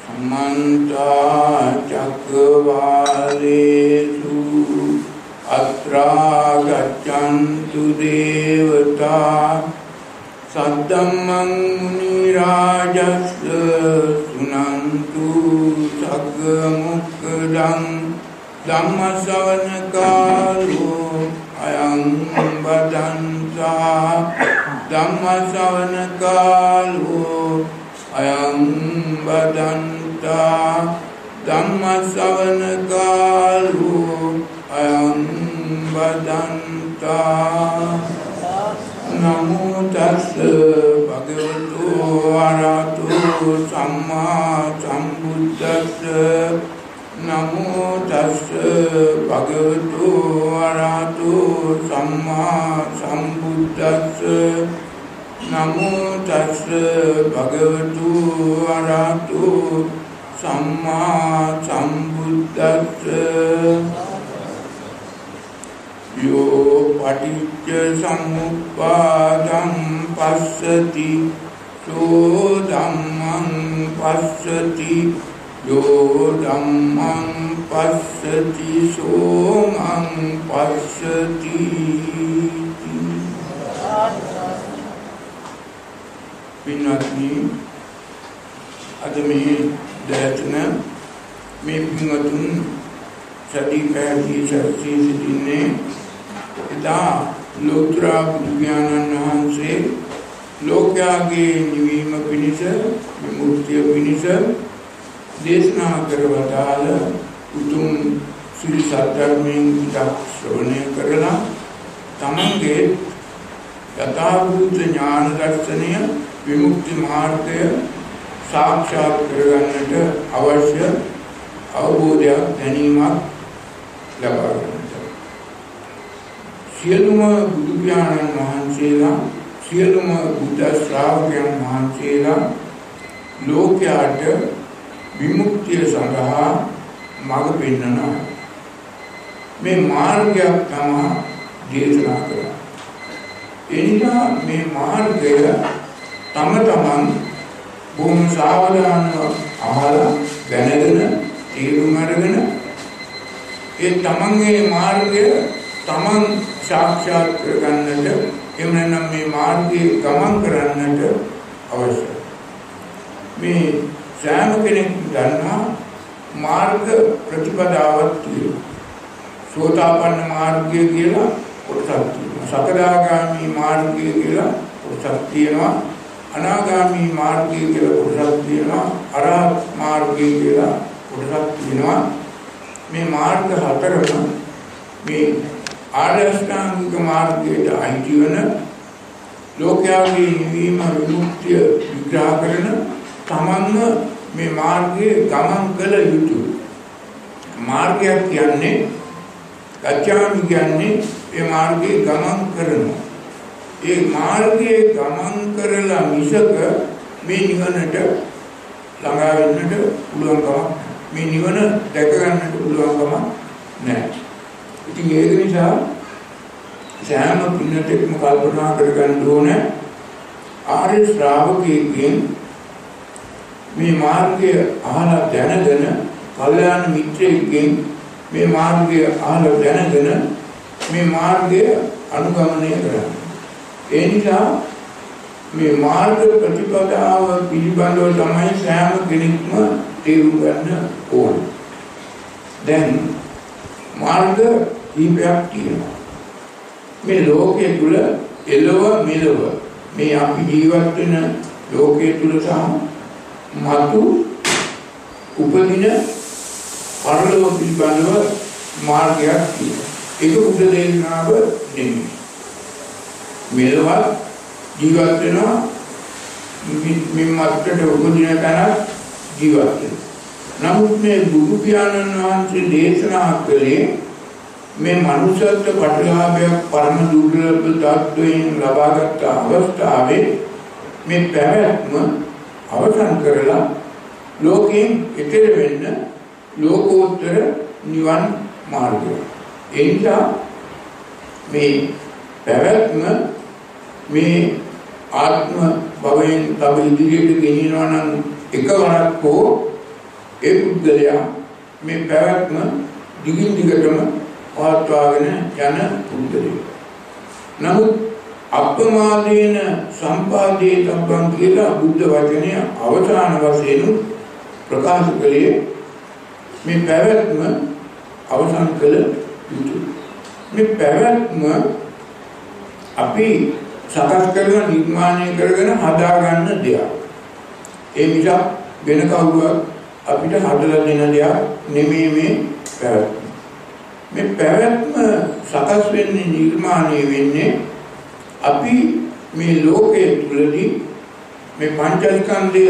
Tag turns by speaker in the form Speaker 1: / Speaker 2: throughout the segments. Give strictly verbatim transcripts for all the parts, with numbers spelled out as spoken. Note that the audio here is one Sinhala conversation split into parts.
Speaker 1: समन्ता चक्रवालेषु अत्रा गच्छन्तु देवता सद्धम्मं मुनिराजस्य सुनन्तु सग्मुक्तं धम्मश्रवणकालो अयं बदन्ता धम्मश्रवणकालो अयं बदन्ता धम्मश्रवणकालो अयं बदन्ता नमो तस्से भगवतो अरहतो सम्मा सम्बुद्दस्से नमो तस्से भगवतो अरहतो सम्मा सम्बुद्दस्से नमो तस्से भगवतो अरहतो सम्मा सम्बुद्दस्से यो पटिच्च समुप्पादं पश्यति सो धम्मं पश्यति यो धम्मं पश्यति सोमं पश्यति पिन्वत्नि अदमे दयतन मे पिन्वतुन सदी पहली शक्ति सिद्धिने इदा लोकरा बुद्धिज्ञानन वහන්සේ ලෝකයාගේ නිවීම පිණිස විමුක්තිය පිණිස දේශනා කරවදාල උතුම් ශ්‍රී සත්‍යයෙන් ශ්‍රවණය කරලා තමන්ගේ යථාභූත ඥාන දර්ශනය විමුක්ති මාර්ගය සාක්ෂාත් කරගන්නට අවශ්‍ය අවබෝධයක් දැනීමක් ලබා ගන්නට සියලුම බුදු පියාණන් වහන්සේලා සියලුම බුද්ධ ශ්‍රාවකයන් වහන්සේලා ලෝකයට විමුක්තිය සඳහා මඟ පෙන්වනවා මේ මාර්ගයක් තමයි දේශනා කරන්නේ එනිසා මේ මාර්ගය තම තමන් බොහොම සාවධානව අහලා දැනගෙන තේරුම් අරගෙන ඒ තමන්ගේ මාර්ගය තමන් සාක්ෂාත් කරගන්නට එහෙම නැත්නම් මේ මාර්ගයේ ගමන් කරන්නට අවශ්‍යයි. මේ සෑම කෙනෙක් දන්නා මාර්ග ප්‍රතිපදාවක් තියෙනවා. සෝතාපන්න මාර්ගය කියලා කොටසක් තියෙනවා. සකදාගාමි මාර්ගය කියලා කොටසක් තියෙනවා. අනාගාමි මාර්ගය කියලා කොටසක් තියෙනවා. අරහත් මාර්ගය කියලා කොටසක් තියෙනවා. මේ මාර්ග හතරම මේ ආර්ය අෂ්ටාංගික මාර්ගයට අයිති වන ලෝකයාගේ නිවීම විමුක්තිය විග්‍රහ කරන තමන්ම මේ මාර්ගයේ ගමන් කළ යුතුයි. මාර්ගයක් කියන්නේ ගච්ඡාමි කියන්නේ ඒ මාර්ගයේ ගමන් කරනවා. ඒ මාර්ගයේ ගමන් කරලා මිසක මේ නිවනට ළඟා වෙන්නට පුළුවන් කමක් මේ නිවන දැක ගන්නට පුළුවන් කමක් නැහැ. ඉතින් ඒක නිසා සෑම පින්නටෙක්ම කල්පනා කරගන්න ඕනේ ආර්ය ශ්‍රාවකයෙක්ගෙන් මේ මාර්ගය අහලා දැනගෙන කල්යාණ මිත්‍රයෙක්ගෙන් මේ මාර්ගය අහලා දැනගෙන මේ මාර්ගය අනුගමනය කරන්න. ඒ නිසා මේ මාර්ග ප්‍රතිපදාව පිළිබඳව තමයි සෑම කෙනෙක්ම තේරුම් ගන්න ඕනේ. දැන් මාර්ග කීපයක් තියෙනවා. මේ ලෝකයේ තුල එළව මෙලව මේ අපි ජීවත් වෙන ලෝකයේ තුල සහ මතු උපදින පරලෝක පිළිබඳව මාර්ගයක් තියෙනවා. ඒක බුද්ධ දේශනාව නෙමෙයි. මෙලවත් ජීවත් වෙනවා මේ මත්තට උපදින තැන ජීවත් වෙනවා. නමුත් මේ බුදු පියාණන් වහන්සේ දේශනා කළේ මේ මනුෂ්‍යත්ව ප්‍රතිලාභයක් පරම දුර්ලභ තත්වයෙන් ලබාගත් අවස්ථාවේ මේ පැවැත්ම අවසන් කරලා ලෝකයෙන් ඈතර වෙන්න ලෝකෝත්තර නිවන් මාර්ගය. ඒ නිසා මේ පැවැත්ම මේ ආත්ම භවයෙන් තව ඉදිරියට ගෙනියනවා නම් එකවරක් හෝ ඒ පුද්ගලයා මේ පැවැත්ම දිගින් දිගටම පවත්වාගෙන යන පුද්ගලයෙක්. නමුත් අප්‍රමාදේන සම්පාදේ තබ්බං කියලා බුද්ධ වචනය අවසාන වශයෙන් ප්‍රකාශ කළේ මේ පැවැත්ම අවසන් කළ යුතුයි. මේ පැවැත්ම අපි සකස් කරගෙන නිර්මාණය කරගෙන හදාගන්න දෙයක්. ඒ නිසා වෙන කවුරුවත් අපිට හදලා දෙන දෙයක් නෙමෙයි මේ පැවැත්ම. මේ පැවැත්ම සකස් වෙන්නේ නිර්මාණය වෙන්නේ අපි මේ ලෝකයේ තුලදී මේ පංචස්කන්ධය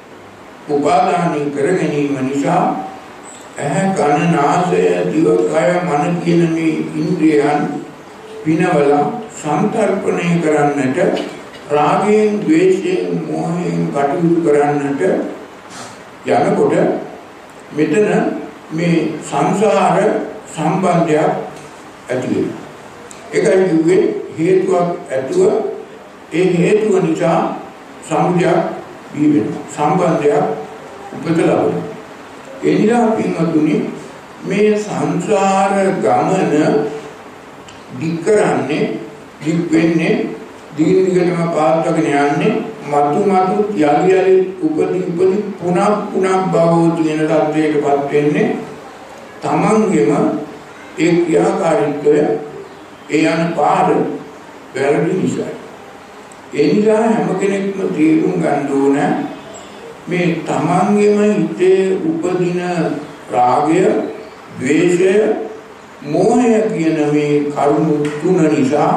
Speaker 1: උපාදානය කර ගැනීම නිසා ඇහැ කන නාසය දිව කය මන කියන මේ ඉන්ද්‍රියයන් පිනවලා සංතරපණය කරන්නට රාගයෙන් ද්වේෂයෙන් මෝහයෙන් කටයුතු කරන්නට යනකොට මෙතන මේ සංසාර සම්බන්ධයක් ඇති වෙනවා. ඒකයි කිව්වේ හේතුවක් ඇතුව ඒ හේතුව නිසා සමුදයක් බිහි වෙනවා. සම්බන්ධයක් උපත ලබනවා. ඒ නිසා පින්වතුනි මේ සංසාර ගමන දික් කරන්නේ දික් වෙන්නේ දිගින් දිගටම පාත්වගෙන යන්නේ මතු මතු යලි යලි උපදී උපදී පුනක් පුනක් භවෝ කියන තත්වයකටපත් වෙන්නේ තමන්ගෙම ඒ ක්‍රියාකාරීත්වය ඒ යන පාර වැරදි නිසා. ඒ නිසා හැම කෙනෙක්ම තේරුම් ගන්න ඕන මේ තමන්ගෙම හිතේ උපදින රාගය, ද්වේෂය, මෝහය කියන මේ කරුණු තුන නිසා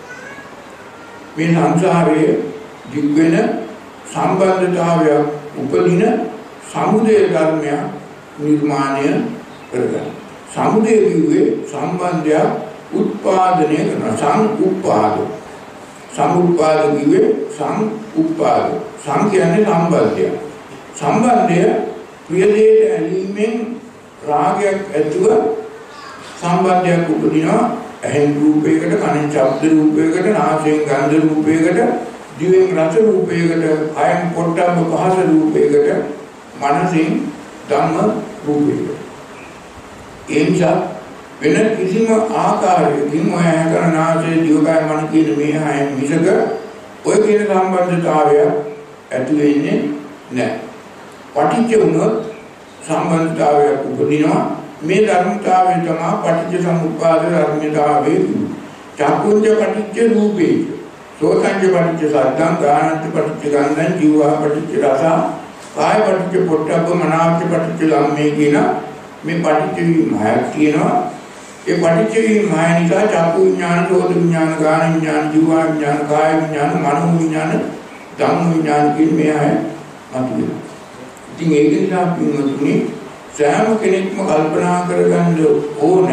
Speaker 1: මේ සංසාරයේ දිග් වෙන සම්බන්ධතාවයක් උපදින සමුදය ධර්මයක් නිර්මාණය කරගන්න. සමුදය කිව්වේ සම්බන්ධයක් උත්පාදනය කරන සංඋප්පාද. සමුප්පාද කිව්වේ සංඋප්පාද. සං කියන්නේ සම්බන්ධය. සම්බන්ධය ප්‍රිය දෙයට ඇලීමෙන් රාගයක් ඇතුව සම්බන්ධයක් උපදිනවා. ඇහෙන් රූපයකට, කනෙන් ශබ්ද රූපයකට, නාසයෙන් ගන්ධ රූපයකට, දිවෙන් රස රූපයකට, කයෙන් පොට්ටබ්බ පහස රූපයකට, මනසෙන් ධම්ම රූපයකට. ඒ නිසා වෙන කිසිම ආකාරයකින් ඔය ඇහැ කරන නාසය දිවකය මන කියන මේ හයෙන් මිසක ඔය කියන සම්බන්ධතාවය ඇති වෙන්නේ නැහැ. පටිච්ච වුණොත් සම්බන්ධතාවයක් උපදිනවා. මේ ධර්මතාවය තමයි පටිච්ච සමුප්පාද ධර්මතාවය. චක්කුංජ පටිච්ච රූපේ, සෝතංජ පටිච්ච සද්දං, ගානංජ පටිච්ච ගන්ධං, ජීවා පටිච්ච රස, කාය පටිච්ච පොට්ටබ්බ, මනාප පටිච්ච ධම්මේ කියන මේ පටිච්ච විඥානය කියනවා. ඒ පටිච්ච විඥානය නිසා චක්කු විඥාන, සෝත විඥාන, ගාන විඥාන, ජීවා විඥාන, කාය විඥාන, මනෝ විඥාන, ධම්ම විඥාන කියන මේ අය මතුවෙනවා. ඉතින් ඒක නිසා පින්වතුනි සෑම කෙනෙක්ම කල්පනා කරගන්න ඕන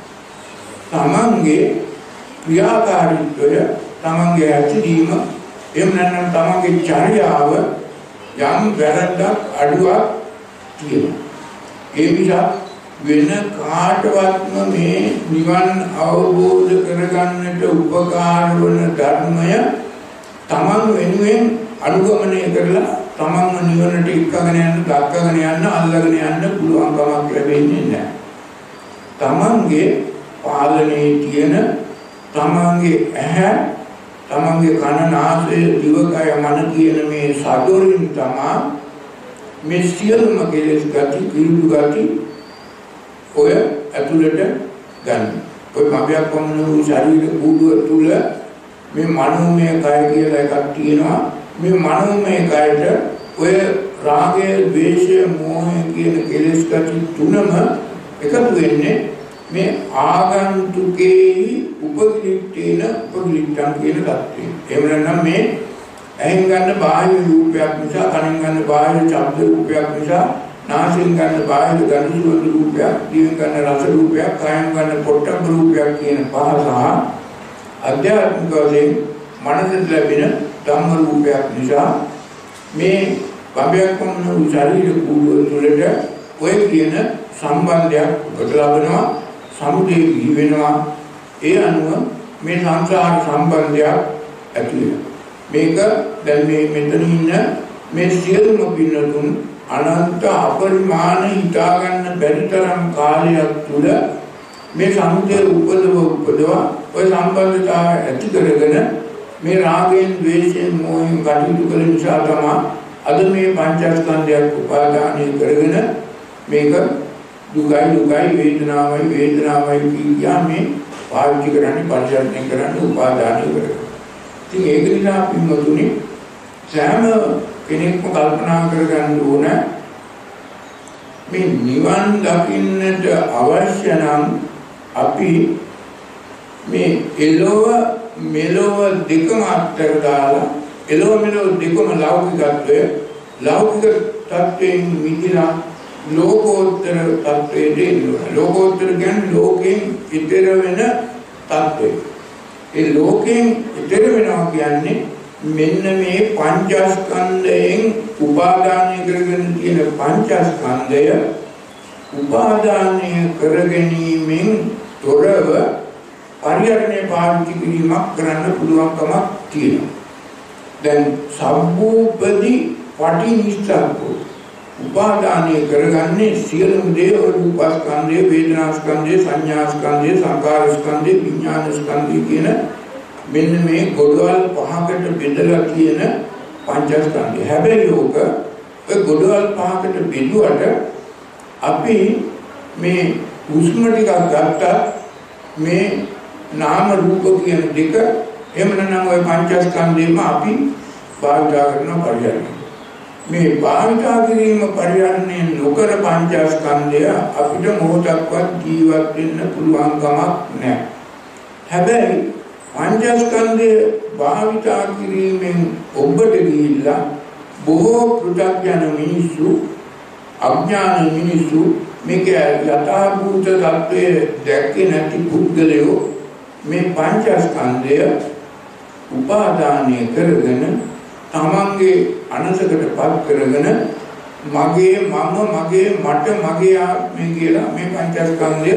Speaker 1: තමන්ගේ ක්‍රියාකාරීත්වය, තමන්ගේ ඇතිවීම, එහෙම නැත්නම් තමන්ගේ චර්යාව යම් වැරද්දක් අඩුවක් තියෙනවා. ඒ නිසා වෙන කාටවත්ම මේ නිවන් අවබෝධ කරගන්නට උපකාර වන ධර්මය තමන් වෙනුවෙන් අනුගමනය කරලා තමන්ව නිවනට ඉක්කගෙන යන්න, දක්කගෙන යන්න, අල්ලගෙන යන්න පුළුවන් කමක් ලැබෙන්නේ නැහැ. තමන්ගේ පාලනයේ තියෙන තමන්ගේ ඇහැ, තමන්ගේ කන, නාසය, දිවකය මන කියන මේ සදොරින් තමයි මේ සියලුම කෙලෙස් ගති, කිලුඩු ගති ඔය ඇතුළට ගන්න. ඔය මගයක් වමන වූ ශරීර කූඩුව තුල මේ මනෝමය කය කියලා එකක් තියෙනවා. මේ මනෝමය කයට ඔය රාගය, ද්වේෂය, මෝහය කියන කෙලෙස් ගති තුනම එකතු වෙන්නේ මේ ආගන්තුකේ උපදිලිටේන උපදිලිටන් කියන தත්ත්වය. එහෙම නැත්නම් මේ ඇහෙන් ගන්න බාහිර රූපයක් නිසා, කනෙන් ගන්න බාහිර ශබ්ද රූපයක් නිසා, නාසයෙන් ගන්න බාහිර ගන්ධ සුවඳ රූපයක්, දිවෙන් ගන්න රස රූපයක්, කයෙන් ගන්න පොට්ටබ්බ රූපයක් කියන පහ සහ අධ්‍යාත්මික වශයෙන් මනසට ලැබෙන ධම්ම රූපයක් නිසා මේ බඹයක් වමන වූ ශරීර කූඩුව තුළට ඔය කියන සම්බන්ධයක් උපත ලබනවා, සමුදේ බිහි වෙනවා. ඒ අනුව මේ සංසාර සම්බන්ධයක් ඇති වෙනවා. මේක දැන් මේ මෙතන ඉන්න මේ සියලුම පින්නතුන් අනන්ත අපරිමාණ හිතා ගන්න බැරි තරම් කාලයක් තුල මේ සමුදය උපදව උපදව ඔය සම්බන්ධතාවය ඇති කරගෙන මේ රාගයෙන් ද්වේෂයෙන් මොහෙන් කටයුතු කළ නිසා තමයි අද මේ පංචස්කන්ධයක් උපාදානය කරගෙන මේක දුකයි දුකයි වේදනාවයි වේදනාවයි කියා මේ පාවිච්චි කරන්නේ පරිචර්ණය කරන්නේ උපාදානය කරගෙන. ඉතින් ඒක නිසා පින්වතුනි සෑම කෙනෙක්ම කල්පනා කරගන්න ඕන මේ නිවන් දකින්නට අවශ්‍ය නම් අපි මේ එළොව මෙලොව දෙකම අත්තර දාලා එළොව මෙලොව දෙකම ලෞකිකත්වය ලෞකික තත්වයෙන් මිදලා ලෝකෝත්තර තත්වයට එනවා. ලෝකෝත්තර කියන්නේ ලෝකයෙන් ඊතර වෙන තත්වය. ඒ ලෝකයෙන් ඊතර වෙනවා කියන්නේ මෙන්න මේ පංචස්කන්ධයෙන් උපාදානය කරගෙන තියෙන පංචස්කන්ධය උපාදානය කරගැනීමෙන් තොරව පරිහරණය පාවිච්චි කිරීමක් කරන්න පුළුවන්කමක් තියෙනවා. දැන් සම්භූපදී පටිනිස්සග්ගෝ උපාදානය කරගන්නේ සියලුම දේ රූපස්කන්ධය, වේදනාස්කන්ධය, සංඥාස්කන්ධය, සංකාරස්කන්ධය, විඥානස්කන්ධය කියන මෙන්න මේ ගොඩවල් පහකට බෙදලා කියන පංචස්කන්ධය. හැබැයි ඕක ඔය ගොඩවල් පහකට බෙදුවට අපි මේ උෂ්ම ටිකක් ගත්තා මේ නාම රූප කියන දෙක එහෙම නැත්නම් ওই පංචස්කන්ධෙම අපි භාවිතා කරන පරිහරණය. මේ භාවිතා කිරීම පරිහරණය නොකර පංචස්කන්ධය අපිට මොහොතක්වත් ජීවත් වෙන්න පුළුවන් කමක් නැහැ. හැබැයි පංචස්කන්ධය භාවිතා කිරීමෙන් ඔබට ගිහිල්ලා බොහෝ පෘථග්ජන මිනිස්සු අඥාන මිනිස්සු මේක යථාභූත தත්ත්වයේ දැක්කේ නැති පුද්ගලයෝ මේ පංචස්කන්ධය උපාදානය කරගෙන තමන්ගේ අනසකටපත් කරගෙන මගේ මම මගේ මට මගේ ආත්මය කියලා මේ පංචස්කන්ධය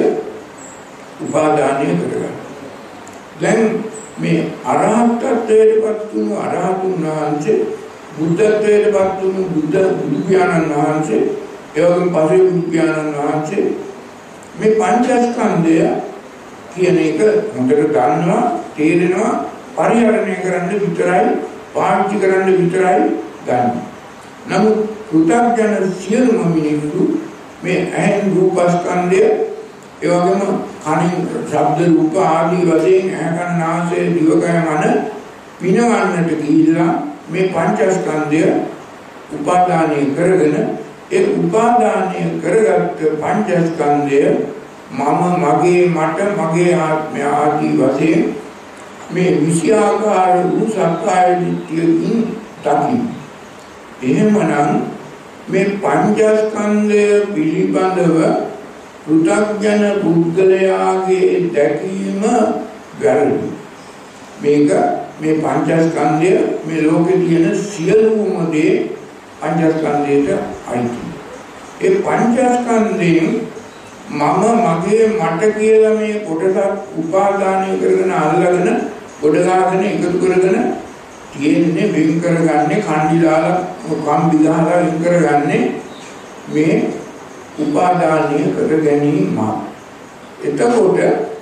Speaker 1: උපාදානය කරගන්නවා. දැන් මේ අරහත්ත්වයටපත් වුණු අරහතුන් වහන්සේ බුද්ධත්වයටපත් වුණු බුද්ධ බුදු පියාණන් වහන්සේ එවැගේම පසේ බුදු පියාණන් වහන්සේ මේ පංචස්කන්ධය කියන එක හොඳට දන්නවා තේරෙනවා පරිහරණය කරන්න විතරයි පාවිච්චි කරන්න විතරයි ගන්න. නමුත් පෘථග්ජන සියලුම මිනිස්සු මේ ඇහෙන් රූපස්කන්ධය ඒ වගේම කනින් ශබ්ද රූප ආදී වශයෙන් ඇහ කන නාසය දිවකය මන පිනවන්නට ගිහිල්ලා මේ පංචස්කන්ධය උපාදානය කරගෙන ඒ උපාදානය කරගත්ත පංචස්කන්ධය මම මගේ මට මගේ ආත්මය ආදී වශයෙන් මේ විෂයාකාර වූ සක්කාය දිට්ඨියකින් දකින්න. එහෙමනම් මේ පංචස්කන්ධය පිළිබඳව පෘථග්ජන පුද්ගලයාගේ දැකීම වැරදි. මේක මේ පංචස්කන්ධය මේ ලෝකේ තියෙන සියලුම දේ පංචස්කන්ධයට අයිති. ඒ පංචස්කන්ධයෙන් මම මගේ මට කියලා මේ කොටසක් උපාදානය කරගෙන අල්ලගෙන ගොඩ ගාගෙන එකතු කරගෙන තියෙන්නේ වෙන් කරගන්නේ කණ්ඩි දාලා කම්බි දාලා වෙන් කරගන්නේ මේ උපාදානය කර ගැනීම. එතකොට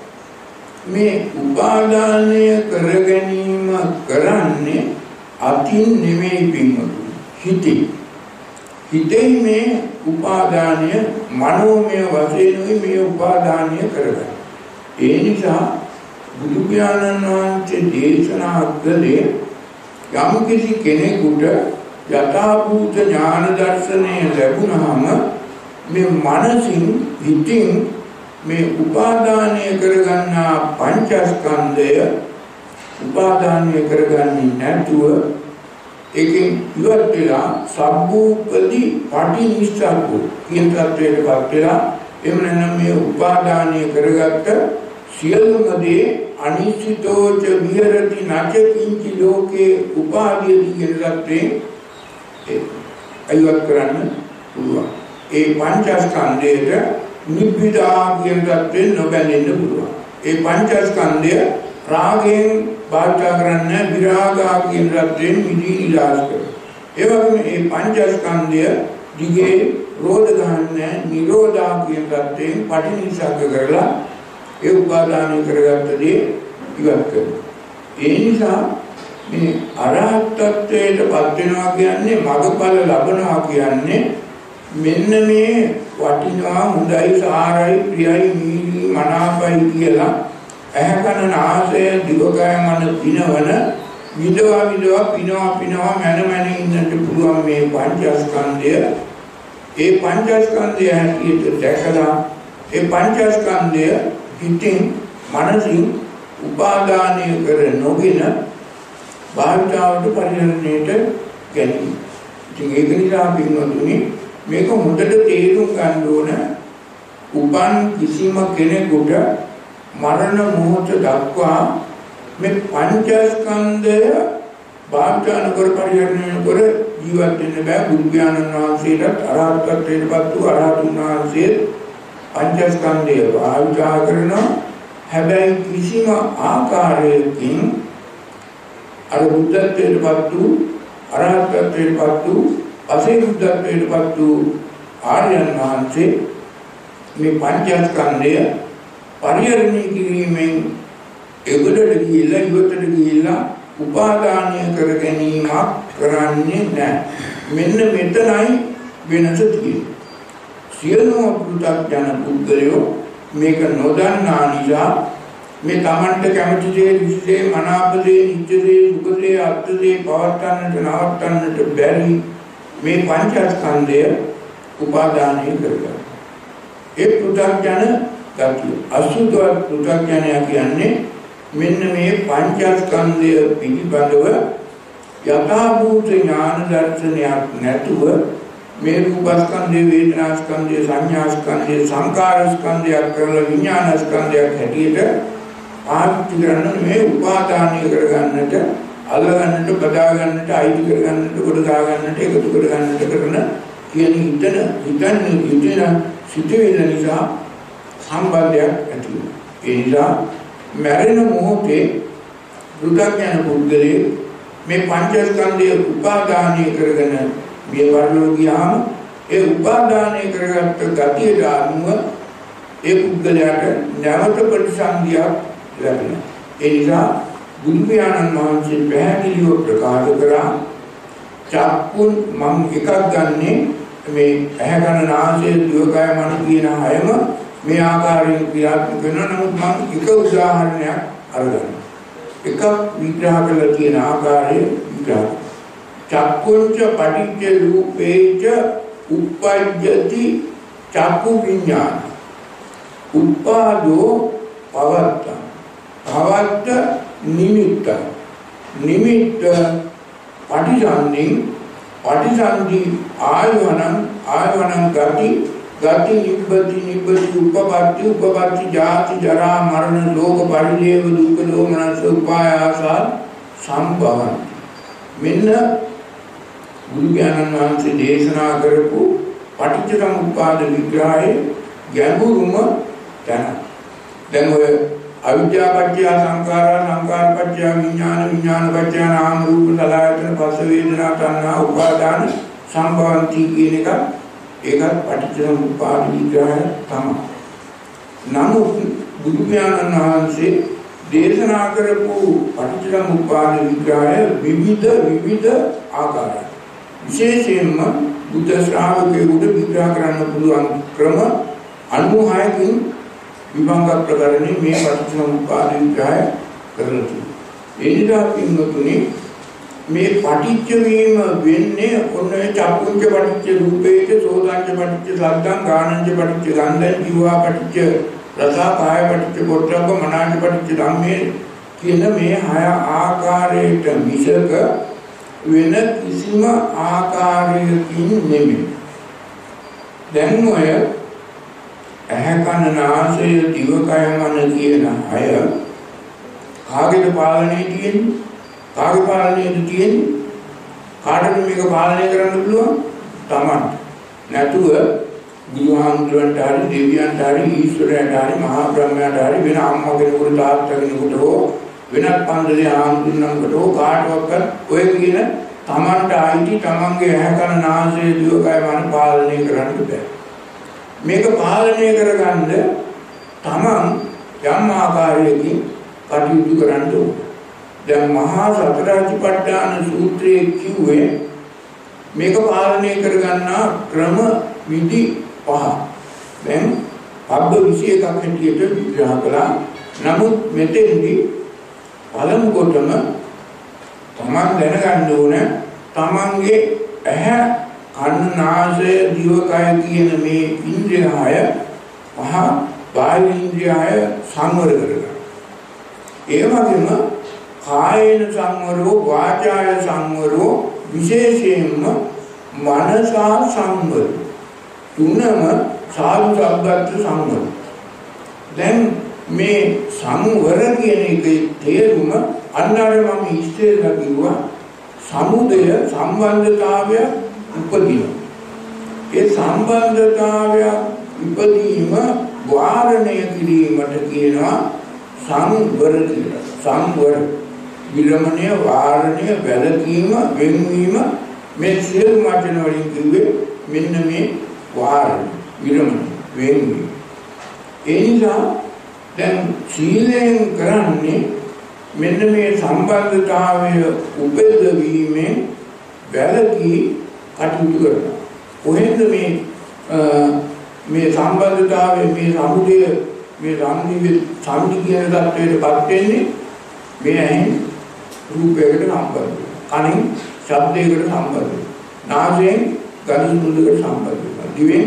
Speaker 1: මේ උපාදානය කර ගැනීම කරන්නේ අතින් නෙමෙයි පින්වතුනි හිතේ. හිතේ මේ උපාදානය මනෝමය වශයෙන් මේ උපාදානය කරගන්න. ඒ නිසා බුදු පියාණන් වහන්සේ දේශනා කළේ යම් කිසි කෙනෙකුට යථාභූත ඥාන දර්ශනය ලැබුණාම මේ මනසින් හිතින් මේ උපාදානය කරගන්නා පංචස්කන්ධය උපාදානය කරගන්නේ නැතුව ඒකෙන් ඉවත් වෙලා සම්භූපදී පටිනිස්සග්ගෝ කියන තත්වයටපත් වෙලා එහෙම නැත්නම් මේ උපාදානය කරගත්ත සියලුම දේ අනිශ්චිතෝච විහෙරති නච කිංචි ලෝකේ උපාදීයති කියන තත්වයෙන් අයිවත් කරන්න පුළුවන්. ඒ පංචස්කන්ධයට නිබ්බිදා කියන තත්වයෙන් නොබැඳෙන්න පුළුවන්. ඒ පංචස්කන්ධය රාගයෙන් භාවිත කරන්නේ විරාගා කියන තත්වයෙන් මිදී නිදාස් කරනවා. ඒ වගේම මේ පංචස්කන්ධය දිගේ රෝධ ගහන්නේ නිරෝධා කියන தත්යෙන් පටිනිසග්ග කරලා ඒ උපාදානය කරගත්ත දේ ඉවත් කරනවා. ඒ නිසා මේ අරහත් ත්වයට පත් වෙනවා කියන්නේ මගඵල ලබනවා කියන්නේ මෙන්න මේ වටිනවා හොඳයි සාරයි ප්‍රියයි මීලි මනාපයි කියලා ඇහැ කන නාසය දිවකය මන පිනවන විදවා විදවා පිනවා පිනවා මන මන ඉන්නට පුළුවන් මේ පංචස්කන්ධය ඒ පංචස්කන්ධය හැටියට දැකලා ඒ පංචස්කන්ධය හිතින් මනසින් උපාදානය කර නොගෙන භාවිතාවට පරිහරණයට ගැනීම. ඉතින් ඒක නිසා පින්වතුනි මේක හොඳට තේරුම් ගන්න ඕන. උපන් කිසිම කෙනෙකුට මරණ මොහොත දක්වා මේ පංචස්කන්ධය භාවිතාන කර පරිහරණය කර ජීවත් වෙන්න බෑ. බුදු පියාණන් වහන්සේට අරහත්ත්වයට පත් වූ අරහතුන් වහන්සේ පංචස්කන්ධය භාවිතා කරනවා. හැබැයි කිසිම ආකාරයකින් අර බුද්ධත්වයට පත් වූ අරහත්ත්වයට පත් වූ අසේ බුද්ධත්වයට පත් වූ ආර්යයන් වහන්සේ මේ පංචස්කන්ධය පරිහරණය කිරීමෙන් එගොඩට ගිහිල්ලා ඉවතට ගිහිල්ලා උපාදානය කර ගැනීමක් කරන්නේ නැහැ. මෙන්න මෙතනයි වෙනස තියෙන්නේ. සියලුම පුරුතඥ පුද්ගලයෝ මේක නොදන්නා නිසා මේ තමන්ට කැමති දේ විශ්ලේ මනාපදේ නිත්‍යදේ සුඛදේ අත්දේ පවත්තන්නට නවත්තන්නට බැරි මේ පංචස්කන්ධය උපාදානය කරගන්න. ඒ පුරුතඥ ගතිය අසුතවත් පුරුතඥය කියන්නේ මෙන්න මේ පංචස්කන්ධය පිළිබඳව යථාභූත ඥාන දර්ශනයක් නැතුව මේ රූපස්කන්ධය වේදනාස්කන්ධය සංඥාස්කන්ධය සංකාරස්කන්ධයක් කරලා විඥානස්කන්ධයක් හැටියට පාවිච්චි කරන මේ උපාදානය කරගන්නට අල්ලගන්නට බදාගන්නට අයිති කරගන්නට කොට දාගන්නට එකතු කරගන්නට කරන කියන හිතන හිතන හිතන සිටවිල්ල නිසා සම්බන්ධයක් ඇති වෙනවා. ඒ නිසා මරණ මොහොතේ බුද්ධඥාන පුද්ගලයේ මේ පංචස්කන්ධය උපාදානය කරගෙන මේ වර්ණෝ ගියාම ඒ උපාදානය කරගත්ත ගතියට අනුව ඒ පුද්ගලයාට නැවත ප්‍රතිසන්දියක් ලැබෙනවා. ඒ නිසා බුදු පියාණන් වහන්සේ පැහැදිලිව ප්‍රකාශ කරා චක්කුන් මම එකක් ගන්නෙ මේ ඇහැ කන නාසය දිවකය මන කියන හයම මේ ආකාරයෙන් ක්‍රියාත්මක වෙනවා. නමුත් මම එක උදාහරණයක් අරගන්නවා. එකක් විග්‍රහ කළ තියෙන ආකාරය විග්‍රහ චක්කුංච පටිච්ච රූපේච උප්පජ්ජති චක්කු විඥාන උපාදෝ පවත්ත පවත්ත නිමිත්ත නිමිත්ත පටිසන්ධි පටිසන්ධි ආයවනං ආයවනං ගති ගති නිබ්බති නිබ්බති උපපත්ති උපපත්ති ජාති ජරා මරණ ලෝක පරිදේව දුක්ඛ දෝමනස උපායාස සම්භවಂತಿ. මෙන්න බුදු ඥානන් වහන්සේ දේශනා කරපු පටිච්චසමුප්පාද විග්‍රහයේ ගැඹුරුම තැන. දැන් ඔය අවිද්‍යාපත්‍ය සංඛාරා සංඛාරපත්‍ය විඥාන විඥානපත්‍ය නාම රූප සලආයතන පස්ස වේදනා තණ්හා උපාදාන සම්භවಂತಿ කියන එක ඒකත් පටිච්චසමුප්පාද විග්‍රහය තමයි. නමුත් බුදු ඥානන් වහන්සේ දේශනා කරපු පටිච්චසමුප්පාද විග්‍රහය විවිධ විවිධ ආකාරයි. විශේෂයෙන්ම බුද්ධ ශ්‍රාවකයෙකුට විග්‍රහ කරන්න පුළුවන් ක්‍රම අනුහයකින් විභංග ප්‍රකරණේ මේ පටිච්චසමුප්පාද විග්‍රහය කරලා තියෙනවා. ඒ නිසා පින්වතුනි මේ පටිච්ච වීම වෙන්නේ ඔන්නේ චක්කුංච පටිච්ච රූපේච සෝතංච පටිච්ච සද්දං ගානංච පටිච්ච ගන්ධං ජීවා පටිච්ච රස කාය පටිච්ච පොට්ටබ්බ මනාංච පටිච්ච ධම්මේ කියන මේ හය ආකාරයට මිසක වෙන කිසිම ආකාරයකින් නෙමෙයි. දැන් ඔය ඇහැ කන නාසය දිවකය මන කියන අය කාගේද පාලනයේ තියෙන්නේ? කාගේ පාලනයේද තියෙන්නේ? කාටද මේක පාලනය කරන්න පුළුවන්? Taman. නැතුව බුදුහාමුදුරන්ට හරි දෙවියන්ට හරි ඊශ්වරයන්ට හරි මහා බ්‍රහ්මයාට හරි වෙන අම්මා කෙනෙකුට තාත්තා කෙනෙකුට හෝ වෙනත් පන්දලේ ආන්දුන්නකට හෝ කාටවත් ඔය කියන තමන්ට ආйти තමන්ගේ ඇහැ කන නාසය දිවකය මන පාලනය කරන්න බෑ. මේක පාලනය කරගන්න තමන් යම් ආකාරයකින් කටයුතු කරන්න ඕනේ. දැන් මහා සතරාතිපට්ඨාන සූත්‍රයේ කිව්වේ මේක පාලනය කරගන්නා ක්‍රම විදි පහ. දැන් අබ්බ විශේෂයක් හැටියට විග්‍රහ කළා. නමුත් මෙතෙන්දී පළමු කොටම තමන් දැනගන්න ඕන තමන්ගේ ඇහැ කන නාසය දිවකය කියන මේ ඉන්ද්‍රිය හය පහ බාහිර ඉන්ද්‍රිය හය සංවර කරගන්න. ඒ වගේම කායේන සංවරෝ වාචාය සංවරෝ විශේෂයෙන්ම මනසා සංවර තුනම සාධු සම්බන්ධ සංවර. දැන් මේ සංවර කියන එකේ තේරුම අන්නර මම ඉස්සෙල්ලා කිව්වා සමුදය සම්බන්ධතාවය උපදින. ඒ සම්බන්ධතාවය උපදීම වාරණය කිරීමට කියනවා සංවර කියලා. සංවර විරමණය වාරණය වැළකීම වෙන්වීම මේ සියලු වචන වලින් කිව්වේ මෙන්න මේ වාරණය විරමණය වෙන්වීම. ඒ නිසා දැන් සීලයෙන් කරන්නේ මෙන්න මේ සම්බන්ධතාවය උපදවීමෙන් වැළකී කටයුතු කරනවා. කොහෙන්ද මේ මේ සම්බන්ධතාවය මේ සමුදය මේ සම්නිවි සම්නි කියන தත්වයටපත් වෙන්නේ මේ ඇහෙන් රූපයකට සම්බන්ධ වෙනවා. කනෙන් ශබ්දයකට සම්බන්ධ වෙනවා. නාසයෙන් ගඳ සුවඳකට සම්බන්ධ වෙනවා. දිවෙන්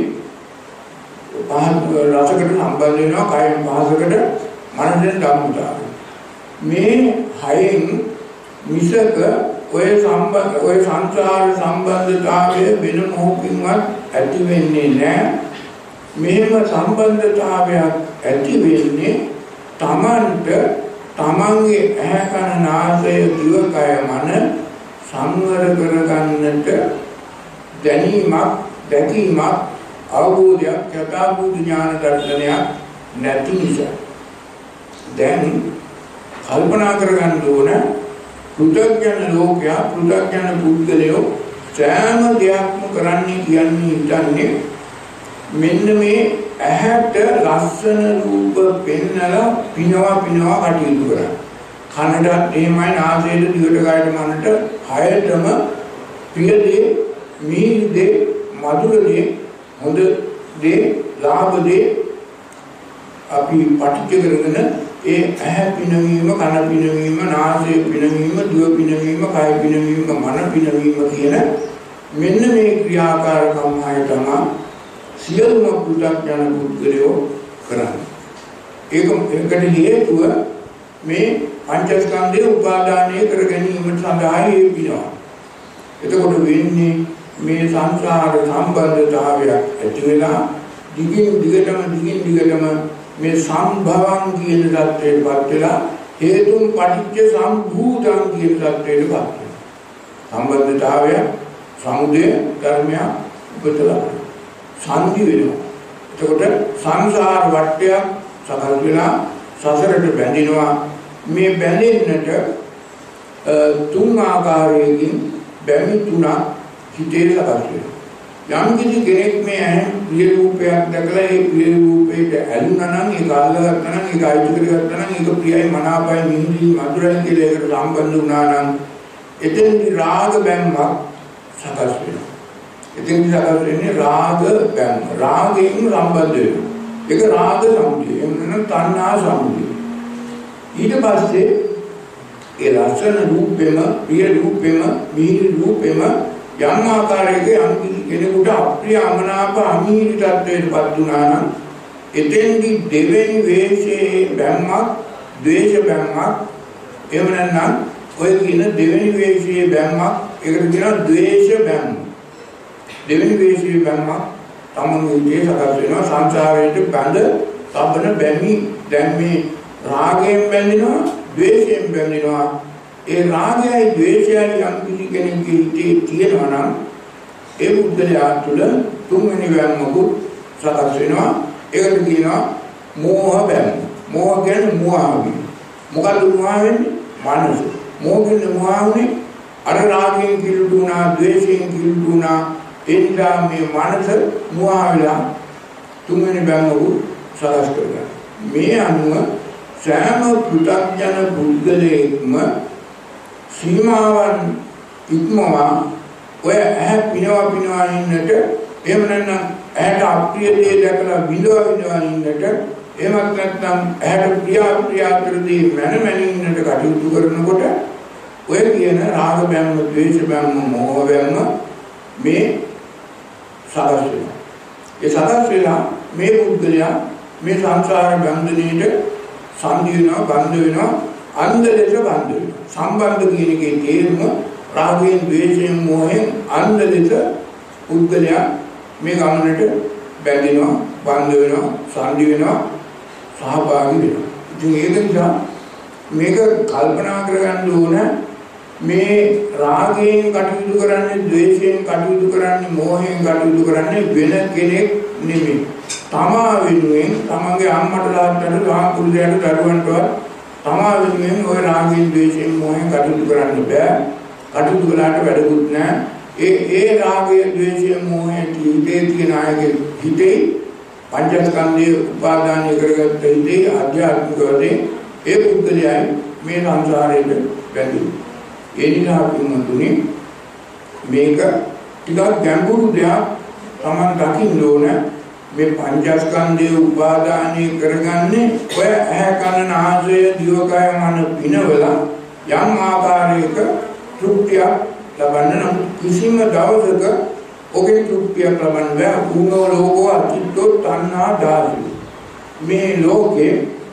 Speaker 1: පහත් රසකට සම්බන්ධ වෙනවා. කයෙන් පහසකට මනසෙන් ධම්මතාවය. මේ හයෙන් මිසක ඔය සම්බන්ධ ඔය සංසාර සම්බන්ධතාවය වෙන මොහොතකින්වත් ඇති වෙන්නේ නැහැ. මෙහෙම සම්බන්ධතාවයක් ඇති වෙන්නේ තමන්ට තමන්ගේ ඇහැ කන නාසය දිවකය මන සංවර කරගන්නට දැනීමක් දැකීමක් අවබෝධයක් යථාභූත ඥාන දර්ශනයක් නැති නිසා. දැන් කල්පනා කරගන්න ඕන පෘථග්ජන ලෝකයා පෘථග්ජන පුද්ගලයෝ සෑම දෙයක්ම කරන්නේ කියන්නේ හිතන්නේ මෙන්න මේ ඇහැට ලස්සන රූප පෙන්නලා පිනවා පිනවා කටයුතු කරා. කනට එහෙමයි නාසයට දිවට කයට මනට හයටම ප්‍රිය දේ, මිහිරි දේ, මధుර දේ, හොඳ දේ, ලාභ දේ අපි පටිච්ච කරගෙන ඒ ඇහැ පිනවීම, කන පිනවීම, නාසය පිනවීම, දිව පිනවීම, කය පිනවීම, මන පිනවීම කියන මෙන්න මේ ක්‍රියාකාරකම් හය තමයි සියලුම පු탁ජන පුද්ගලයෝ කරන්නේ. ඒක ඒකට හේතුව මේ පංචස්කන්ධය උපාදානය කර ගැනීම සඳහා හේතුනවා. එතකොට වෙන්නේ මේ සංසාර සම්බන්ධතාවයක් ඇති වෙලා දිගින් දිගටම දිගින් දිගටම මේ සම්භවං කියන தත්ත්වයටපත් වෙලා හේතුන් පටිච්ච සම්භූතං කියන தත්ත්වයටපත් වෙනවා. සම්බන්ධතාවය සමුදය ධර්මය උපතලා සාන්ති වෙනවා. එතකොට සංසාර වටයක් සකස් වෙලා සසරට බැඳිනවා. මේ බැඳෙන්නට තුන් ආකාරයකින් බැමි තුනක් හිතේ සකස් වෙනවා. යම් කිසි කෙනෙක් මේ ඇහෙන් ප්‍රිය රූපයක් දැකලා ඒ ප්‍රිය රූපයට ඇලුනා නම් ඒක අල්ලගත්තා නම් ඒක අයිති කරගත්තා නම් ඒක ප්‍රියයි මනාපයි මිහිරි මధుරයි කියලා ඒකට සම්බන්ධ වුණා නම් එතෙන්දි රාග බැම්මක් සකස් වෙනවා. එතෙන්දි සකස් වෙන්නේ රාග බැම්ම. රාගයෙන් සම්බන්ධ වෙනවා. ඒක රාග සමුදය. එහෙම නැත්නම් තණ්හා සමුදය. ඊට පස්සේ ඒ ලක්ෂණ රූපෙම ප්‍රිය රූපෙම මිහිරි රූපෙම යම් ආකාරයක යම් කෙනෙකුට අප්‍රිය අමනාප අමිහිරි තත්වයකටපත් වුණා නම් එතෙන්දි දෙවෙනි වේශයේ බැම්මක්, ද්වේෂ බැම්මක්, එහෙම නැත්නම් ඔය කියන දෙවෙනි වේශයේ බැම්මක්, ඒකට කියනවා ද්වේෂ බැම්ම. දෙවෙනි වේශයේ බැම්මක් තමන්ගේ සකස් වෙනවා සංසාරයට බැඳ තබන බැමි. දැන් මේ රාගයෙන් බැඳෙනවා, ද්වේෂයෙන් බැඳෙනවා. ඒ රාගයයි ද්වේෂයයි යම් කිසි කෙනෙකුගේ හිතේ තියෙනවා නම් ඒ බුද්ධයා තුළ තුන්වෙනි බැම්මකුත් සකස් වෙනවා. ඒකට කියනවා මෝහ බැම්ම. මෝහ කියන්නේ මුවා වීම. මොකද මුවා වෙන්නේ? මනස. මෝහ කියන්නේ මුවා වුනේ අර රාගයෙන් කිලුණා, ද්වේෂයෙන් කිලුණා, එන්දා මේ මනස මුවාවිලා තුන්වෙනි බැංගු සලස් කරගන්න. මේ අනුව සෑම පු탁ජන පුද්ගලයෙක්ම සීමාවන් ඉක්මවා ඔය ඇහැ පිනවා පිනවා ඉන්නට, එහෙම නැත්නම් ඇහැට අප්‍රිය දේ දැකලා විඳව විඳව ඉන්නට, එහෙමත් නැත්නම් ඇහැට ප්‍රිය අප්‍රිය අතර දේ මන මන ඉන්නට කටයුතු කරනකොට ඔය කියන රාග බැම්ම, ද්වේෂ බැම්ම, මෝහ බැම්ම මේ සලස් වෙනවා. ඒ සලස් වෙලා මේ පුද්ගලයා මේ සංසාර බන්ධනයේට සංදි වෙනවා, බන්ධ වෙනවා, අන්ධ ලෙස බන්ධ වෙනවා. සම්බන්ධ කියන එකේ තේරුම රාගයෙන්, ද්වේෂයෙන්, මෝහයෙන් අන්ධ ලෙස පුද්ගලයා මේ ගමනට බැඳෙනවා, බන්ධ වෙනවා, සංදි වෙනවා, සහභාගී වෙනවා. ඉතින් ඒක නිසා මේක කල්පනා කරගන්න ඕන. මේ රාගයෙන් කටයුතු කරන්නේ, ද්වේෂයෙන් කටයුතු කරන්නේ, මෝහයෙන් කටයුතු කරන්නේ වෙන කෙනෙක් නෙමෙයි. තමා වෙනුවෙන්, තමන්ගේ අම්මට, තාත්තට, සහකුරුදයට, දරුවන්ටවත් තමා වෙනුවෙන් ওই රාගයෙන්, ද්වේෂයෙන්, මෝහයෙන් කටයුතු කරන්න බෑ. කටයුතු කළාට වැඩකුත් නෑ. ඒ ඒ රාගය, ද්වේෂය, මෝහය හිතේ තියෙන අයගේ හිතේ පංචස්කන්ධයේ උපාදානය කරගත්ත හිතේ ආධ්‍යාත්මික වශයෙන් ඒ පුද්ගලයයි මේ සංසාරයට බැඳෙන්නේ. ඒ නිසා පින්වතුනි මේක ටිකක් ගැඹුරු දෙයක්. Taman දකින්න ඕන මේ පංචස්කන්ධයේ උපාදානය කරගන්නේ ඔය ඇහැ කන නාසය දිවකය මන පිනවලා යම් ආකාරයක තෘප්තියක් ලබන්න නම් කිසිම දවසක ඔගේ තෘප්තියක් ලබන්න බෑ. උනෝ ලෝකෝ අචිත්තෝ තණ්හා දාසි. මේ ලෝකේ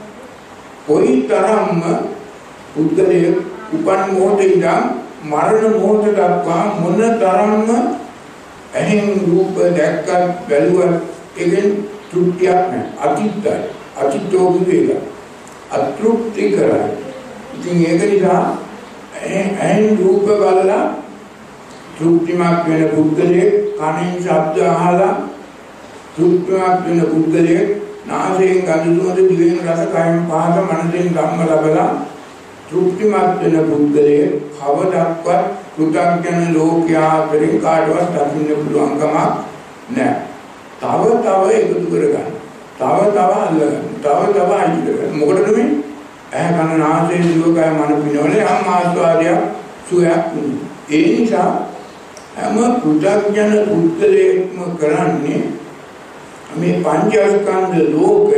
Speaker 1: කොයිතරම්ම උද්දලයේ උපන් මොහොතේ ඉඳන් මරණ මොහොත දක්වා මොන තරම්ම ඇහෙන් රූප දැක්කත් බැලුවත් ඒකෙන් තෘප්තියක් නැහැ. අචිත්තයි. අචිත්තෝ විවේක. අතෘප්ති කරයි. ඉතින් ඒක නිසා ඇහෙන් රූප බලලා තෘප්තිමත් වෙන පුද්ගලයෙක්, කනින් ශබ්ද අහලා තෘප්තිමත් වෙන පුද්ගලයෙක්, නාසයෙන් ගඳ සුවඳ, දිවෙන් රස, කයෙන් පහස, මනසෙන් ධම්ම ලබලා තෘප්තිමත් වෙන පුද්ගලයෙක් කවදාවත් කෘතඥ ලෝකයා අතරින් කාටවත් දකින්න පුළුවන් කමක් නැහැ. තව තව එකතු කරගන්න. තව තව අල්ලගන්න. තව තව අයිති කරගන්න. මොකටද මේ? ඇහැ කන නාසය දිවකය මන පිනවල යම් ආස්වාදයක් සුවයක් උනේ. ඒ නිසා හැම කෘතඥ පුද්ගලයෙක්ම කරන්නේ මේ පංචස්කන්ධ ලෝකය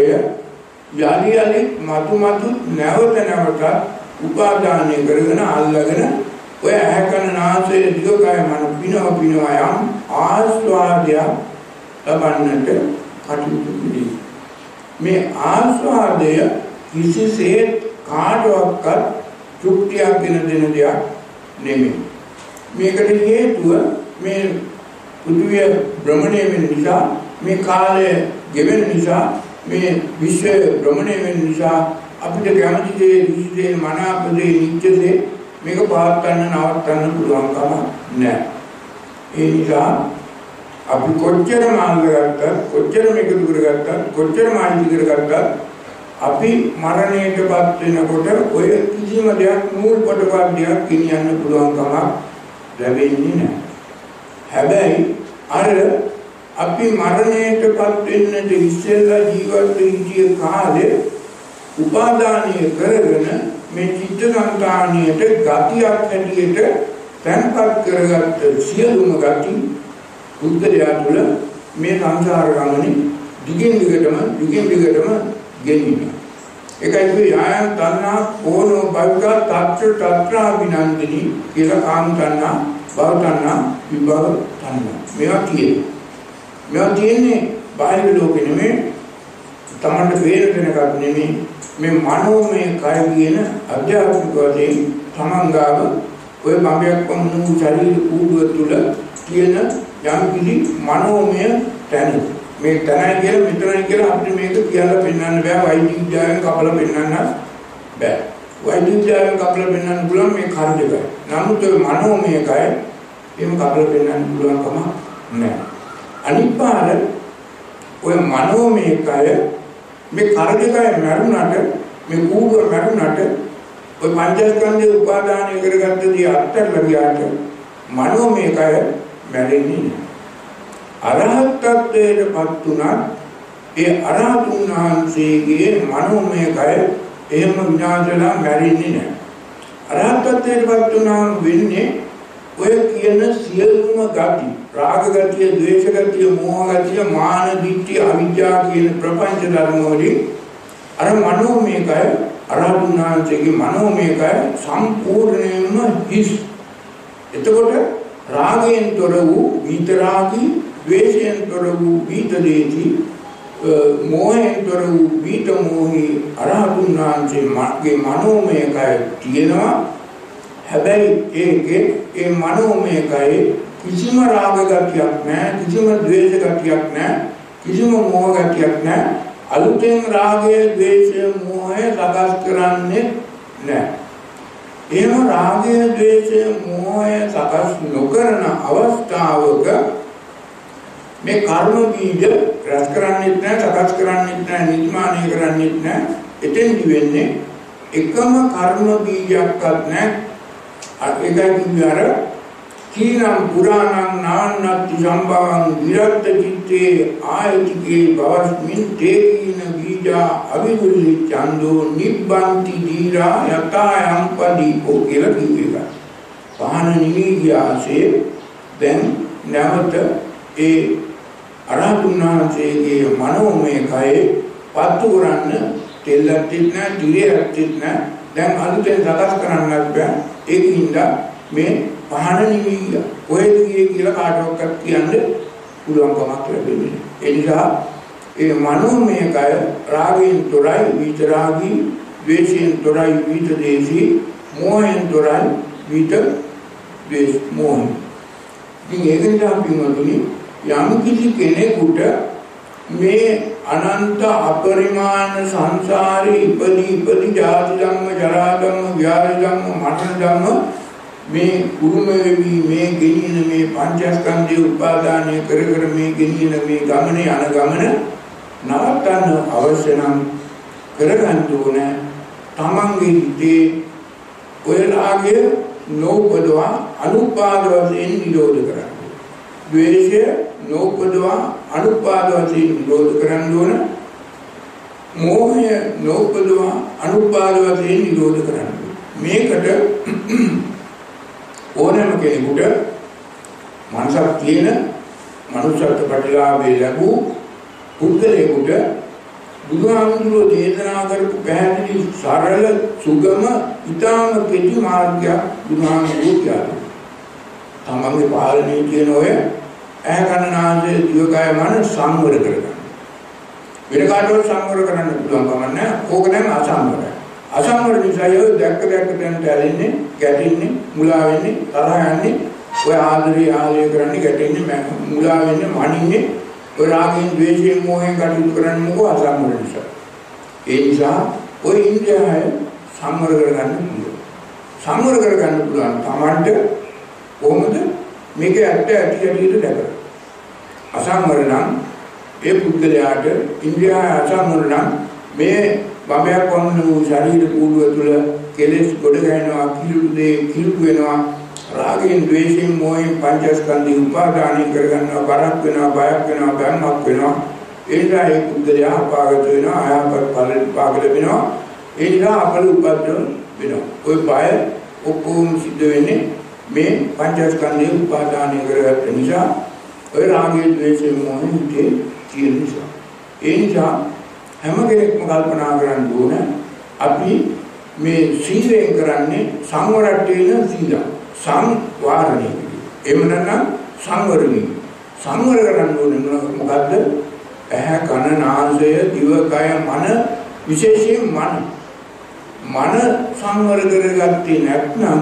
Speaker 1: යලි යලි මතු මතු නැවත නැවත උපාදානය කරගෙන අල්ලගෙන ඔය ඇහැ කන නාසය දිවකය මන පිනව පිනව යම් ආස්වාදයක් ලබන්නට කටයුතු කරේ. මේ ආස්වාදය කිසිසේත් කාටවත් තෘප්තියක් දෙන දෙන දෙයක් නෙමෙයි. මේකට හේතුව මේ පෘථිවිය භ්‍රමණය වෙන නිසා, මේ කාලය ගෙවෙන නිසා, මේ විශ්වය භ්‍රමණය වෙන නිසා අපිට කැමති දේ, රුචි දේ, මනාප දේ, නිත්‍ය දේ මේක පවත්වන්න නවත්තන්න පුළුවන් කම නැහැ. ඒ නිසා අපි කොච්චර මාර්ග ගත්තත්, කොච්චර මේක දුර ගත්තත්, කොච්චර මාර්ග කරගත්තත් අපි මරණයටපත් වෙනකොට ඔය කිසිම දෙයක් නූල් පොටපත් දෙයක් ගෙනියන්න පුළුවන් කමක් ලැබෙන්නේ නැහැ. හැබැයි අර අපි මරණයටපත් වෙන්නට ඉස්සෙල්ලා ජීවත් වෙච්ච කාලේ උපාදානය කරගෙන මේ චිත්තසංතානියට ගතියක් හැටියට තැන්පත් කරගත්ත සියලුම ගති බුද්ධයා තුළ මේ සංසාර ගමනේ දිගින් දිගටම දිගින් දිගටම ගෙනියන. ඒකයි කිය යායන් තණ්හා ඕනෝ භවක තත්ත්‍ර තත්‍රා විනන්දිනි කියලා කාම තණ්හා, භව තණ්හා, විභව තණ්හා. මේවා කියන්නේ. මේවා කියන්නේ බාහිර ලෝකෙ නෙමෙයි, තමන්ට වේර දෙනකක් නෙමෙයි. මේ මනෝමය කය කියන අධ්‍යාත්මික වශයෙන් තමන් ගාව ඔය බඹයක් වුණු ශරීර කූඩුව තුළ තියෙන යම් කිසි මනෝමය තැන. මේ තැනයි කියලා මෙතනයි කියලා අපිට මේක කියලා පෙන්වන්න බෑ. වෛද්‍ය විද්‍යාවෙන් කපලා පෙන්වන්න බෑ. වෛද්‍ය විද්‍යාවෙන් කපලා පෙන්වන්න පුළුවන් මේ කර්ම දෙකයි. නමුත් ඔය මනෝමය කය එහෙම කපලා පෙන්වන්න පුළුවන් කම නැහැ. අනිත් පාර ඔය මනෝමය කය මේ කර්ම දෙකයි මරුණාට, මේ කූඩුව මරුණාට ඔය පංචස්කන්ධේ උපාදානය කරගත්ත දේ අත්හැරලා ගියාට මනෝමය කය මැරෙන්නේ නැහැ. අරහත් ත්වයටපත් උනත් ඒ අරහතුන් වහන්සේගේ මනෝමය කය එහෙම විනාශ වෙලා මැරෙන්නේ නැහැ. අරහත් ත්වයටපත් උනාම වෙන්නේ ඔය කියන සියලුම ගති, රාග ගතිය, ද්වේෂ ගතිය, මෝහ ගතිය, මාන දිට්ඨි, අවිජ්ජා කියන ප්‍රපංච ධර්ම වලින් අර මනෝමය කය, අරහතුන් වහන්සේගේ මනෝමය කය සම්පූර්ණයෙන්ම හිස්. එතකොට රාගයෙන් තොර වූ විතරාගී, ද්වේෂයෙන් තොර වූ විතදේති, මෝහයෙන් තොර වූ විත මෝහී අරහතුන් වහන්සේගේ මනෝමය කය තියෙනවා. හැබැයි ඒකේ ඒ මනෝමය කයේ කිසිම රාග ගතියක් නැහැ, කිසිම ද්වේෂ ගතියක් නැහැ, කිසිම මෝහ ගතියක් නැහැ. අලුතෙන් රාගය, ද්වේෂය, මෝහය සකස් කරන්නේ නැහැ. එහෙම රාගය, ද්වේෂය, මෝහය සකස් නොකරන අවස්ථාවක මේ කර්ම බීජ රැස් කරන්නේත් නැහැ, සකස් කරන්නේත් නැහැ, නිර්මාණය කරන්නේත් නැහැ. එතෙන්දි වෙන්නේ එකම කර්ම බීජයක්වත් නැහැ. ඒකයි කියන්නේ අර කීනම් පුරාණං නාන්නත්ති සම්භවං විරත් චිත්තේ ආයතිකේ භවස්මින් තේකීන බීජා අවිදුල්ලි චන්දෝ නිබ්බන්ති දීරා යතායම් පදීපෝ කියලා කිව්වා. පහන නිවිගියාසේ දැන් නැවත ඒ අරහතුන් වහන්සේගේ මනෝමය කයේ පත්තු කරන්න තෙල්ලක් නැහැ, දිරයක් නැහැ. දැන් අලුතෙන් සකස් කරන්නත් බෑ. ඒකින්ද මේ පහන නිවිගිය ඔය දිගේ කියලා කාටවත් කියන්න පුළුවන් කමක් ලැබෙන්නේ. ඒ නිසා ඒ මනෝමය කය රාගයෙන් තොරයි, විතරාගී, ද්වේෂයෙන් තොරයි, විතදේශී, මෝහයෙන් තොරයි, විත ද්වේෂ මෝහ. ඉතින් ඒක නිසා පින්වතුනි යම් කිසි කෙනෙකුට මේ අනන්ත අපරිමාණ සංසාරේ ඉපදී ඉපදී ජාති ධම්ම, ජරා ධම්ම, ව්‍යාධි ධම්ම, මරණ ධම්ම මේ කුරුම වෙවි මේ ගෙනියන මේ පංචස්කන්ධය උපාදානය කර කර මේ ගෙනියන මේ ගමනේ යන ගමන නවත්තන්න අවශ්‍ය නම් කරගන්න ඕන තමන්ගේ හිතේ ඔය රාගය නෝපදවා අනුපාද වශයෙන් නිරෝධ කරන්න. ද්වේෂය නෝපදවා අනුපාද වශයෙන් නිරෝධ කරන්න ඕන. මෝහය නෝපදවා අනුපාද වශයෙන් නිරෝධ කරන්න. මේකට ඕනෑම කෙනෙකුට මනසක් තියෙන මනුෂ්‍යත්ව ප්‍රතිලාභය ලැබූ පුද්ගලයෙකුට බුදුහාමුදුරුවෝ දේශනා කරපු පැහැදිලි සරල සුගම ඊටාම කෙටි මාර්ගයක් බුදුහාමුදුරුවෝ කියනවා. තමන්ගේ පාලනයේ තියෙන ඔය ඇහැ කන නාසය දිවකය මන සංවර කරගන්න. වෙන කාටවත් සංවර කරන්න පුළුවන් කම නැහැ. ඕක නම් අසංවරයි. අසංවර නිසා යෝ දැක්ක දැක්ක තැනට ඇලෙන්නේ, ගැටෙන්නේ, මුලා වෙන්නේ, තරහ යන්නේ, ඔය ආදරේ ආලය කරන්නේ, ගැටෙන්නේ, මුලා වෙන්නේ, මනින්නේ, ඔය රාගයෙන්, ද්වේෂයෙන්, මෝහයෙන් කටයුතු කරන්නේ මොකෝ අසංවර නිසා. ඒ නිසා ඔය ඉන්ද්‍රියය සංවර කරගන්න පුළුවන්. සංවර කරගන්න පුළුවන් තමන්ට කොහොමද මේක ඇත්ත ඇති ඇටියට දැකලා. අසංවර නම් ඒ පුද්ගලයාට ඉන්ද්‍රියය අසංවර නම් මේ බඹයක් වන්න වූ ශරීර කූඩුව තුළ කෙලෙස් ගොඩ ගැහෙනවා, කිලුට දේ කිලුට වෙනවා, රාගයෙන්, ද්වේෂයෙන්, මෝහයෙන් පංචස්කන්ධය උපාදානය කරගන්නවා, බරක් වෙනවා, බයක් වෙනවා, බැම්මක් වෙනවා. ඒ නිසා ඒ පුද්ගලයා අපාගත වෙනවා, අයහපත් ඵල විපාක ලැබෙනවා. ඒ නිසා අපල උපද්දව වෙනවා. ওই බය ඔක්කොම සිද්ධ වෙන්නේ මේ පංචස්කන්ධය උපාදානය කරගත්ත නිසා, ඔය රාගයෙන්, ද්වේෂයෙන්, මෝහයෙන් හිතේ තියෙන නිසා. ඒ නිසා හැම කෙනෙක්ම කල්පනා කරන්න ඕන අපි මේ සීලයෙන් කරන්නේ සංවරට්ඨේන සීල සංවාරණය. එහෙම නැත්නම් සංවර වීම. සංවර කරන්න ඕනේ මොකද්ද? ඇහැ කන නාසය දිව කය මන, විශේෂයෙන් මන. මන සංවර කරගත්තේ නැත්නම්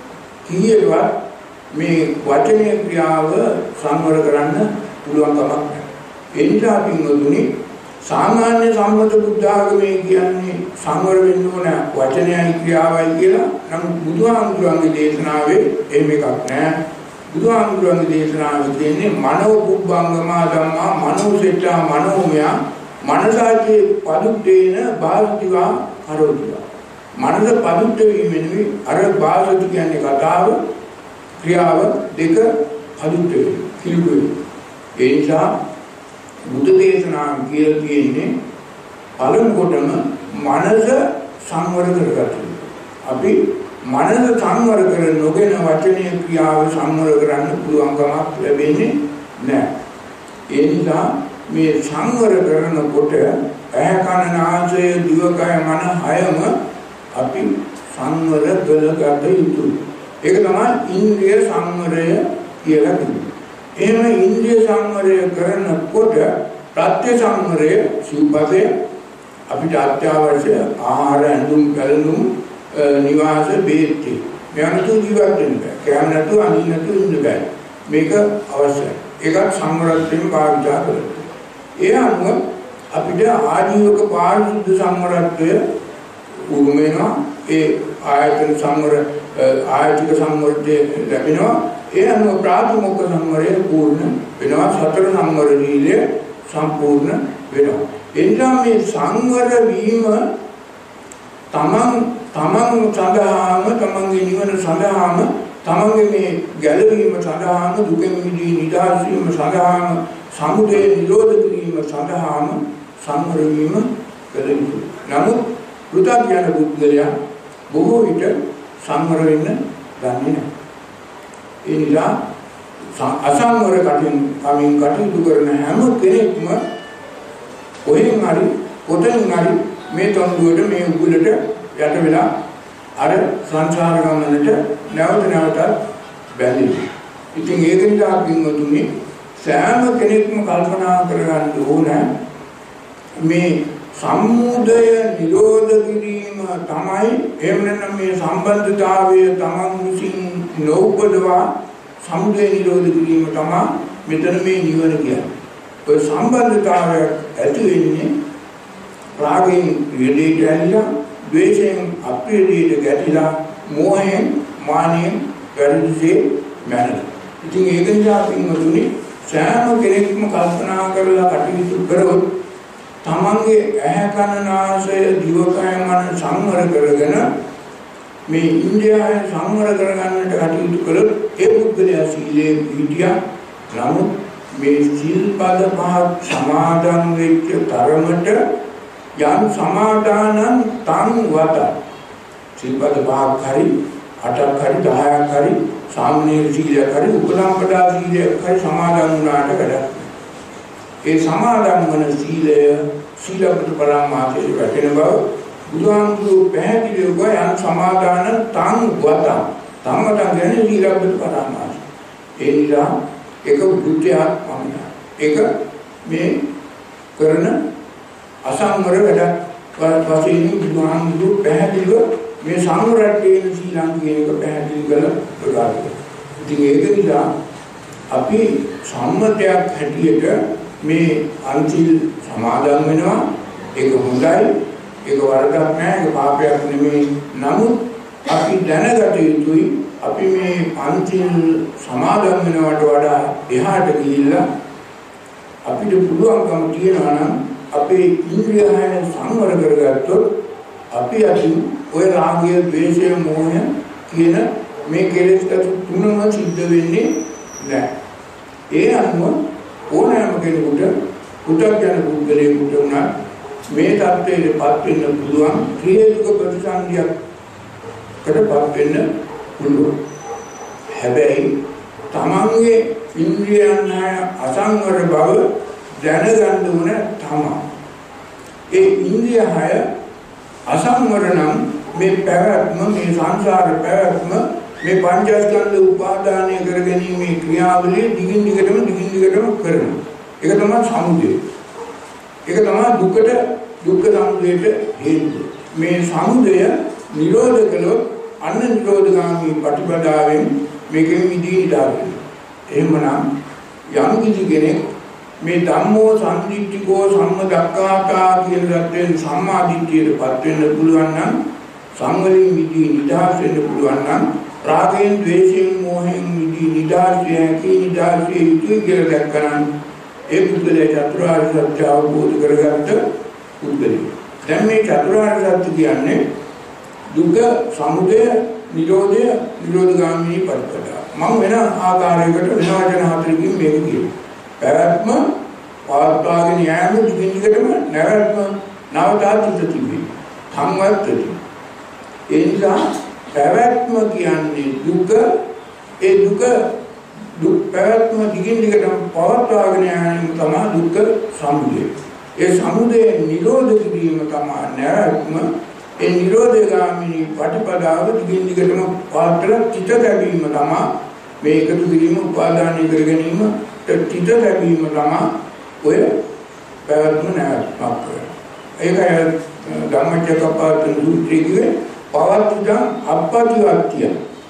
Speaker 1: කීයවත් මේ වචනේ ක්‍රියාව සංවර කරන්න පුළුවන් කමක් නැහැ. ඒ නිසා පින්වතුනි සාමාන්‍ය සම්මත බුද්ධ ආගමේ කියන්නේ සංවර වෙන්න ඕන වචනයයි ක්‍රියාවයි කියලා. නමුත් බුදුහාමුදුරන්ගේ දේශනාවේ එහෙම එකක් නැහැ. බුදුහාමුදුරන්ගේ දේශනාවේ කියන්නේ මනෝ පුබ්බංගමා ධම්මා මනෝසෙට්ඨා මනෝමය මනසාචේ පදුත්තේන බාහිතිවා කරෝතිවා. මනස පදුත්ත වීමෙනුයි අර භාෂිත කියන්නේ කතාව ක්‍රියාව දෙක පදුත්ත වෙනවා. කිලුවේ. ඒ නිසා බුද්ධ දේශනා කියලා තියෙන්නේ පළමු කොටම මනස සංවර කරගන්න. අපි මනස සංවර කර නොගෙන වචනීය ක්‍රියාව සංවර කරන්න පුළුවන් කමක් ලැබෙන්නේ නැහැ. ඒ නිසා මේ සංවර කරනකොට ඇහැ කන නාසය දිවකය මන හයම අපි සංවර කරගත යුතුයි. ඒක තමයි ඉන්ද්‍රිය සංවරය කියලා කියන්නේ. එහෙම ඉන්ද්‍රිය සංවරය කරනකොට ප්‍රත්‍ය සංවරය සිව්පසේ අපිට අත්‍යවශ්‍ය ආහාර ඇඳුම් කලනුම් නිවාස බේත් මේකට ජීවත් වෙන්න බෑ. කෑම නැතුව අනිත් නැතුව ඉන්න බෑ. මේක අවශ්‍යයි. ඒකත් සංවරයෙන් භාවිත කරගන්න. ඒ අනුව අපිට ආජීවක පාරිශුද්ධ සංවරත්වය උරුම වෙනවා. ඒ ආයතන සංවර ආයතික සංවරය ලැබෙනවා. ඒ අනුව ප්‍රාථමික සංවරය පූර්ණ වෙනවා. සතර සංවර දීලය සම්පූර්ණ වෙනවා. එනිසා මේ සංවර වීම තමන් තමන් සඳහාම තමන්ගේ නිවන සඳහාම තමන්ගේ මේ ගැලවීම සඳහාම දුකෙන් මිදී නිදහස් වීම සඳහාම සමුදය නිරෝධ කිරීම සඳහාම සංවර වීම කළ යුතුයි. නමුත් පෘථග්ජන බුද්ධලයා බොහෝ විට සංවර වෙන්න දන්නේ නැහැ. ඒ නිසා අසංවර කටින් කමින් කටයුතු කරන හැම කෙනෙක්ම කොහෙන් හරි කොතනින් හරි මේ තොණ්ඩුවට මේ උගුලට යට වෙලා අර සංසාර ගමනට නැවත නැවතත් බැඳෙනවා. ඉතින් ඒක නිසා පින්වතුනි සෑම කෙනෙක්ම කල්පනා කරගන්න ඕන මේ සම්මුදය නිරෝධ කිරීම තමයි එහෙම නැත්නම් මේ සම්බන්ධතාවය තමන් විසින් නොඋපදවා සම්මුදය නිරෝධ කිරීම තමයි මෙතන මේ නිවන කියන්නේ. ඔය සම්බන්ධතාවය ඇති වෙන්නේ රාගයෙන් ප්‍රියදීට ඇලිලා, ද්වේෂයෙන් අප්‍රියදීට ගැටිලා, මෝහයෙන් මානෙන් වැරදිසේ මැරෙනවා. ඉතින් ඒක නිසා පින්වතුනි සෑම කෙනෙක්ම කල්පනා කරලා කටයුතු කරොත් තමන්ගේ ඇහැ කන නාසය දිවකය මන සංවර කරගෙන මේ ඉන්ද්‍රියය සංවර කරගන්නට කටයුතු කළොත් ඒ පුද්ගලයා සීලේ පිහිටියා. නමුත් මේ සිල්පද පහ සමාදන් වෙච්ච තරමට යම් සමාදානං තං වත සිල්පද පහක් හරි අටක් හරි දහයක් හරි සාමනීය සීලයක් හරි උපසම්පදා සීලයක් හරි සමාදන් වුණාට වැඩක්. ඒ සමාදන් වන සීලය සීලපද පරමාර්ථයේ වැටෙන බව බුදුහාමුදුරුවෝ පැහැදිලිව ගයන් සමාදාන තං වත තමට ගැන සීලපද පරමාර්ථය. ඒ නිසා එක බුද්ධියක් පමණයි. ඒක මේ කරන අසංවර වැඩ වශයෙන් බුදුහාමුදුරුවෝ පැහැදිලිව මේ සංවරයෙන් සීලං කියන එක පැහැදිලි කරලා ප්‍රකාශ කරනවා. ඉතින් ඒක නිසා අපි සම්මතයක් හැටියට මේ අන්තිල් සමාදන් වෙනවා. ඒක හොඳයි. ඒක වරදක් නෑ. ඒක පාපයක් නෙමෙයි. නමුත් අපි දැනගත යුතුයි අපි මේ අන්තිල් සමාදන් වෙනවට වඩා එහාට ගිහිල්ලා අපිට පුළුවන්කම තියනවා නම් අපේ ඉන්ද්‍රියයන් සංවර කරගත්තොත් අපි අතින් ඔය රාගය, ද්වේෂය, මෝහය කියන මේ කෙලෙස් තුනම සිද්ධ වෙන්නේ නැහැ. ඒ අනුව ඕනෑම කෙනෙකුට පුතග්ජන පුද්ගලයෙකුට උනා මේ தත්ත්වයටපත් වෙන්න පුළුවන් ක්‍රියාත්මක ප්‍රතිසන්දියකටපත් වෙන්න පුළුවන්. හැබැයි තමන්ගේ ඉන්ද්‍රියයන් අසංවර බව දැනගන්න ඕන තමයි. ඒ ඉන්ද්‍රිය හය අසංවර නම් මේ පැවැත්ම මේ සංසාර පැවැත්ම මේ පංචස්කන්ධ උපාදානය කරගැනීමේ ක්‍රියාවලිය දිගින් දිගටම දිගින් දිගටම කරනවා. ඒක තමයි සමුදය. ඒක තමයි දුකට දුක්ඛ සමුදයට හේතුව. මේ සමුදය නිරෝධ කළොත් අන්න නිරෝධගාමී ප්‍රතිපදාවෙන් මේකෙන් මිදී ඉඳාගෙන. එහෙමනම් යම් කිසි කෙනෙක් මේ ධම්මෝ සම්දිට්ඨිකෝ සම්මදක්ඛාතා කියන දත්තෙන් සම්මා දිට්ඨියටපත් වෙන්න පුළුවන් නම් සංවලින් මිදී නිදහස් වෙන්න පුළුවන් නම් රාගයෙන්, ද්වේෂයෙන්, මෝහයෙන් මිදී නිදහස් වෙකී නිදහස් වෙයි කියලා දැක්කනම් ඒ පුද්ගලයා චතුරාර්ය සත්‍ය අවබෝධ කරගත්ත පුද්ගලයා. දැන් මේ චතුරාර්ය සත්‍ය කියන්නේ දුක සමුදය නිරෝධය නිරෝධගාමී පටිපදා. මම වෙන ආකාරයකට වෙන වචන හතරකින් මේක කියනවා. පැවැත්ම පවත්වාගෙන යෑම දිගින් දිගටම නැවැත්ම නවතා චිත්ත තිබේ. සංවත්තති. ඒ නිසා පැවැත්ම කියන්නේ දුක. ඒ දුක දුක් පැවැත්ම දිගින් දිගටම පවත්වාගෙන යෑම තමයි දුක්ඛ සමුදය. ඒ සමුදය නිරෝධ කිරීම තමයි නැවැත්ම. ඒ නිරෝධගාමිනී පටිපදාව දිගින් දිගටම පාත්‍ර චිත ලැබීම තමයි මේ එකතු කිරීම උපාදානය කර ගැනීම චිත ලැබීම තමයි ඔය පැවැත්ම නැවැත්මක්. ඒකයි ධම්මචක්කප්පවත්තන සූත්‍රයේ පවත්තුදං අප්පටිවත්තිය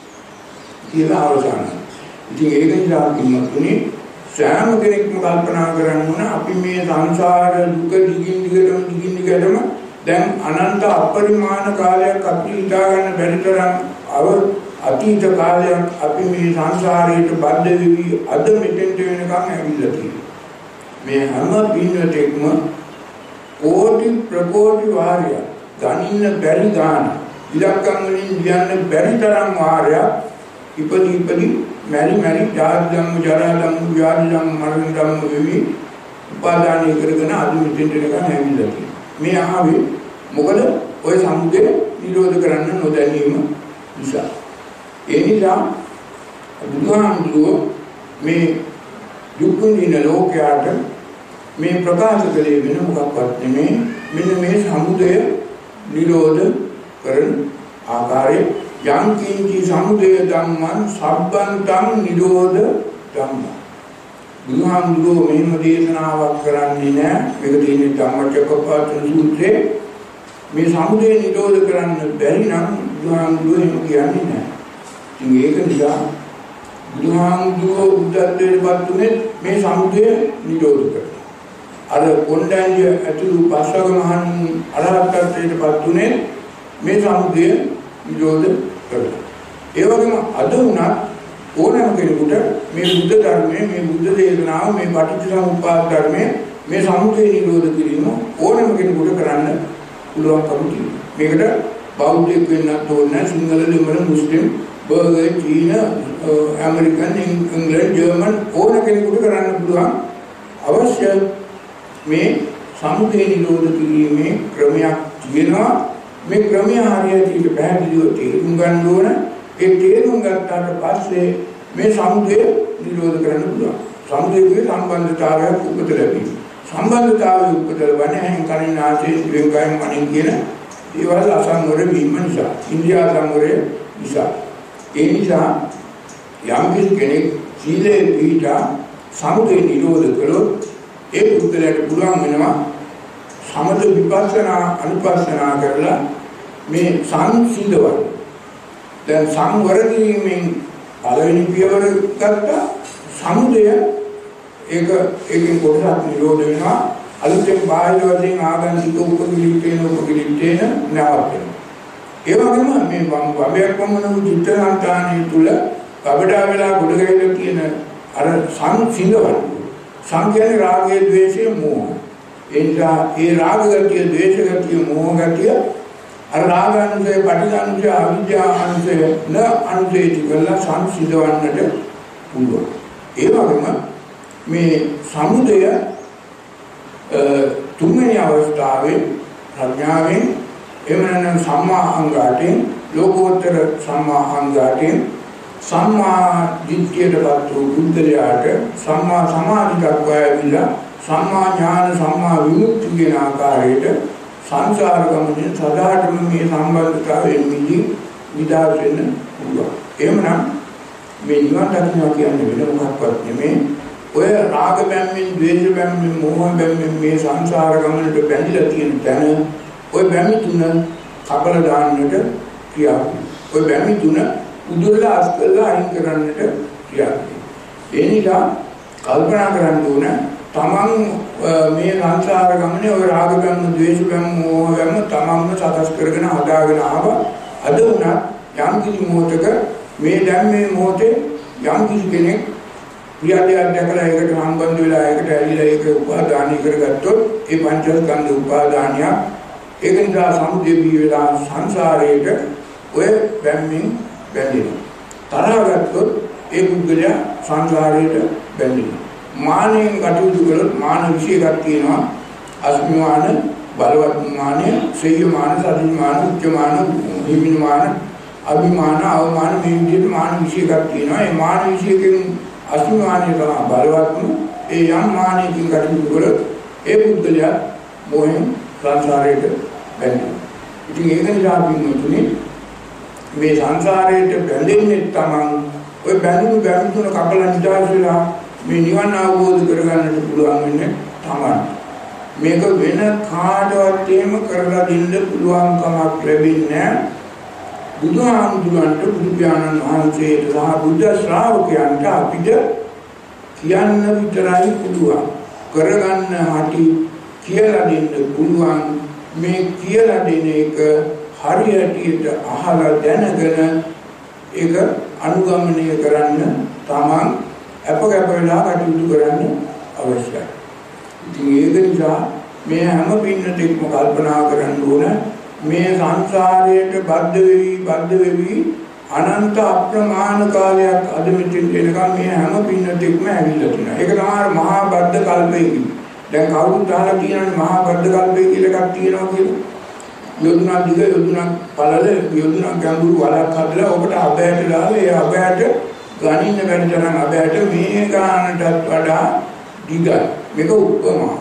Speaker 1: කියලා අවසානයි. ඉතින් ඒක නිසා කිව්වොත් සෑම කෙනෙක්ම කල්පනා කරන්න ඕන අපි මේ සංසාර දුක දිගින් දිගටම දිගින් දිගටම දැන් අනන්ත අපරිමාණ කාලයක් අපි හිතා ගන්න බැරි තරම් අව අතීත කාලයක් අපි මේ සංසාරයට බද්ධ වෙවි අද මෙතෙන්ට වෙනකන් ඇවිල්ලා තියෙනවා. මේ හැම පින්වතෙක්ම කෝටි ප්‍රකෝටි වාරයක් ගණින්න බැරි ගාන ඉලක්කම් වලින් කියන්න බැරි තරම් වාරයක් ඉපදි ඉපදි මැරි මැරි ජාති ධම්ම ජරා ධම්ම ව්‍යාධි ධම්ම මරණ ධම්ම වෙවි උපාදානය කරගෙන අද මෙතෙන්ට වෙනකන් ඇවිල්ලා තියෙනවා. මේ ආවේ මොකද ඔය සමුදය නිරෝධ කරන්න නොදැනීම නිසා. ඒ නිසා බුදුහාමුදුරුවෝ මේ දුක් විඳින ලෝකයට මේ ප්‍රකාශ කළේ වෙන මොකක්වත් නෙමෙයි. මෙන්න මේ සමුදය නිරෝධ කරන ආකාරය යම් කිංචි සමුදය ධම්මං සබ්බන්තං නිරෝධ ධම්මං. බුදුහාමුදුරුවෝ මෙහෙම දේශනාවක් කරන්නේ නැහැ. මේක තියෙන්නේ ධම්මචක්කප්පවත්තන සූත්‍රයේ. මේ සමුදය නිරෝධ කරන්න බැරි නම් බුදුහාමුදුරුවෝ එහෙම කියන්නේ නැහැ. ඉතින් ඒක නිසා බුදුහාමුදුරුවෝ බුද්ධත්වයට පත් උනේ මේ සමුදය නිරෝධ කරන්න. අර කොණ්ඩඤ්ඤ ඇතුළු පස්වග මහන් අරහත්ත්වයට පත් උනේ මේ සමුදය නිරෝධ කරන්න. ඒ වගේම අද උනත් ඕනෑම කෙනෙකුට මේ බුද්ධ ධර්මයේ මේ බුද්ධ දේශනාව මේ පටිච්චසමුප්පාද ධර්මයේ මේ සමුදය නිරෝධ කිරීම ඕනෑම කෙනෙකුට කරන්න පුළුවන්කම තියෙනවා. මේකට බෞද්ධයෙක් වෙන්නත් ඕනේ, සිංහල, දෙමළ, මුස්ලිම්, බර්ගර්, චීන, ඇමරිකන්, ඉංග්‍රීසි, ජර්මන් ඕන කෙනෙකුට කරන්න පුළුවන්. අවශ්‍ය මේ සමුදය නිරෝධ කිරීමේ ක්‍රමයක් තියෙනවා. මේ ක්‍රමය හරියට පැහැදිලිව තේරුම් ගන්න ඕන. ඒ තේරුම් ගත්තාට පස්සේ මේ සමුදය නිරෝධ කරන්න පුළුවන්. සමුදයේ සම්බන්ධතාවයක් උපත ලැබෙනවා. සම්බන්ධතාවය උපත ලැබෙන කලින් ආශේ ශ්‍රීලංකාවෙන් මනින් කියන ඒවල් අසංවර වීම නිසා, ඉන්දියා සංවරය නිසා. ඒ නිසා යම් කෙනෙක් සීලේ පිළිපදා සමුදය නිරෝධ කළොත් ඒ පුද්ගලයාට පුළුවන් වෙනවා සමත විපස්සනා අනුපස්සනා කරලා මේ සංසිඳවන්න. දැන් සංවර කිරීමෙන් පළවෙනි පියවර ගත්තා සමුදය ඒක ඒකෙන් කොටසක් නිරෝධ වෙනවා. අලුතෙන් බාහිර වශයෙන් ආගන්තුක උපකිලිටේන උපකිලිටේන නැවතෙනවා. ඒ වගේම මේ වම්බයක් වමන චිත්තසංතානයේ තුල කබඩා වෙලා ගොඩ ගැහිලා තියෙන අර සංසිඳවන්න. සංකේත රාගය, ද්වේෂය, මෝහ. එනිසා ඒ රාග ගතිය, ද්වේෂ ගතිය, මෝහ ගතිය අර රාගානුසය, පටිඝානුසය, අවිජ්ජානුසය න අනුසය කියලා සංසිඳවන්නට පුළුවන්. ඒ වගේම මේ සමුදය තුන්වෙනි අවස්ථාවේ ප්‍රඥාවෙන් එමනම් සම්මා අංගාටෙන් ලෝකෝත්තර සම්මා අංගාටෙන් සම්මා දිට්ඨියටපත් වූ බුද්ධලයාට සම්මා සමාධි දක්වාවිලා සම්මා ඥාන සම්මා විමුක්ති කියන ආකාරයට සංසාර ගමනේ සදාටම මේ සම්බන්ධතාවයෙන් මිදී විදාස් වෙන්න පුළුවන්. එහෙමනම් මේ නිවන් දකින්න කියන්නේ වෙන මොකක්වත් නෙමෙයි. ඔය රාග බැම්මෙන්, ද්වේෂ බැම්මෙන්, මෝහ බැම්මෙන් මේ සංසාර ගමනට බැඳිලා තියෙන තැන ඔය බැමි තුන කපල දාන්නට ක්‍රියාත්මක. ඔය බැමි තුන උදුරලා අස්කල්ලා අයින් කරන්නට ක්‍රියාත්මක. ඒ නිසා කල්පනා කරන්න ඕන තමන් මේ සංසාර ගමනේ ඔය රාග බැම්ම, ද්වේෂ බැම්ම, මෝහ බැම්ම තමන්ම සකස් කරගෙන හදාගෙන ආවා. අද උනත් යම් කිසි මොහොතක මේ දැන් මේ මොහොතේ යම් කිසි කෙනෙක් ක්‍රියාදයක් දැකලා ඒකට සම්බන්ධ වෙලා ඒකට ඇලිලා ඒක උපාදානය කරගත්තොත් ඒ පංචස්කන්ධ උපාදානිය ඒක නිසා සමුදය බිය වෙලා සංසාරයට ඔය බැම්මින් බැඳෙනවා. තරහ ගත්තොත් ඒ පුද්ගලයා සංසාරයට බැඳෙනවා. මානෙන් කටයුතු කළොත් මාන විශේෂයක් තියෙනවා. අස්මිමාන, බලවත් මානය, ශ්‍රේය මාන, සති මාන, උච්ච මාන, හිමින මාන, අභිමාන, අවමාන මේ විදිහට මාන විශේෂයක් තියෙනවා. ඒ මාන විශේෂයෙන් අස්මිමානය තමයි බලවත්ම. ඒ යම් මානයකින් කටයුතු කළොත් ඒ පුද්ගලයා මොහෙන් සංසාරයට බැඳෙනවා. ඉතින් ඒක නිසා පින්වතුනි මේ සංසාරයට බැඳෙන්නේ තමන් ඔය බැඳුණු බැඳුණු කපල නිදාස් වෙලා මේ නිවන අවබෝධ කරගන්නට පුළුවන් වෙන්නේ තමන්. මේක වෙන කාටවත් එහෙම කරලා දෙන්න පුළුවන් කමක් ලැබෙන්නේ නැහැ. බුදුහාමුදුරන්ට බුදු පියාණන් වහන්සේට සහ බුද්ධ ශ්‍රාවකයන්ට අපිට කියන්න විතරයි පුළුවන්. කරගන්න හැටි කියලා දෙන්න පුළුවන්. මේ කියලා දෙන එක හරියටියට අහලා දැනගෙන ඒක අනුගමනය කරන්න තමන් අපගත වෙලා කටයුතු කරන්න අවශ්‍යයි. ඉතින් ඒක නිසා මේ හැම පින්නටෙක්ම කල්පනා කරන්න ඕන මේ සංසාරයට බද්ධ වෙවි බද්ධ වෙවි අනන්ත අප්‍රමාණ කාලයක් අද මෙතෙන් එනකම් මේ හැම පින්නටෙක්ම ඇවිල්ලා තියෙනවා. ඒක තමයි මහා බද්ධ කල්පය කියන්නේ. දැන් කවුරුත් අහලා තියෙනනේ මහා බද්ධ කල්පය කියලා එකක් තියෙනවා කියලා. යොදුනක් දිග යොදුනක් පළල යොදුනක් ගැඹුරු වලක් හදලා ඔබට අබෑට දාලා ඒ අබෑට ගණින්න බැරි තරම් අබෑට මේ ගානටත් වඩා දිගයි. මේක උපමා.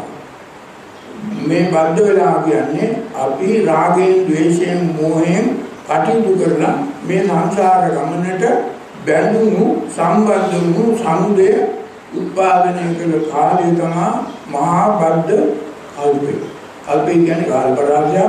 Speaker 1: මේ බද්ධ වෙලා කියන්නේ අපි රාගයෙන්, ද්වේෂයෙන්, මෝහයෙන් කටයුතු කරලා මේ සංසාර ගමනට බැඳුණු සම්බන්ධ වුණු සමුදය උත්පාදනය කළ කාලය තමයි මහා බද්ධ කල්පය. කල්පය කියන්නේ කාලපරාසය.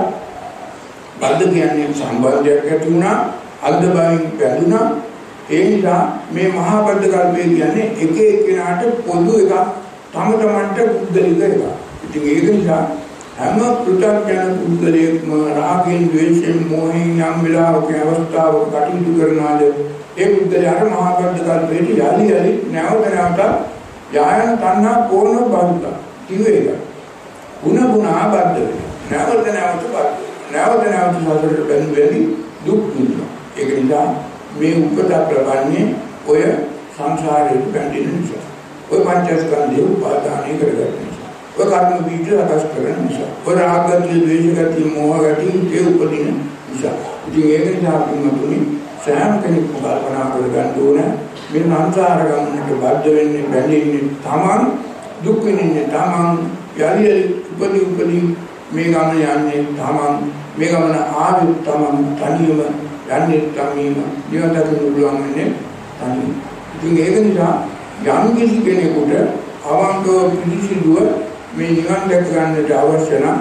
Speaker 1: බද්ධ කියන්නේ සම්බන්ධයක් ඇති වුණා, අද්ද බයින් බැඳුණා. ඒ නිසා මේ මහා බද්ධ කල්පය කියන්නේ එක එක්කෙනාට පොදු එකක්, තම තමන්ට පුද්ගලික එකක්. ඉතින් ඒක නිසා හැම පෘථග්ජන පුද්ගලයෙක්ම රාගයෙන්, ද්වේෂයෙන්, මෝහයෙන් යම් වෙලාවක අවස්ථාවක කටයුතු කරනවාද ඒ පුද්ගලයාට මහා බද්ධ කල්පයට යලි යලි නැවත නැවත යායන තණ්හා පෝන බද්ධ කිව්වේ ඒක. ಗುಣ ಗುಣ බද්ධ නැවත නැවත බද්ධ නැවත නැවත සතරට බැඳ බැඳි දුක් විඳිනවා. ඒක නිසා මේ උපත ප්‍රබන්නේ ඔය සංසාරයට බැඳෙන නිසා. ඔය පංචස්කන්ධය උපාදානය කරගන්න නිසා. ඔය කර්ම බීජ අකස් කරන නිසා. ඔය රාගගතිය, ද්වේෂගතිය, මෝහගතිය ඒ උපදින නිසා. ඉතින් ඒක නිසා පින්වතුනි සෑම කෙනෙක්ම කල්පනා කරගන්න ඕන මේ සංසාර ගමනට බද්ධ වෙන්නේ බැඳෙන්නේ තමන්, දුක් විඳින්නේ තමන්, යලි යලි උපදී උපදී මේ ගමන යන්නේ තමන්, මේ ගමන ආවෙත් තමන්, තනියම යන්නේ තනියම නිවන් දකින්න පුළුවන් වෙන්නේ තනියම. ඉතින් ඒක නිසා යම් කිසි කෙනෙකුට අවංකව පිළිසිදුව මේ නිවන් දැක ගන්නට අවශ්‍ය නම්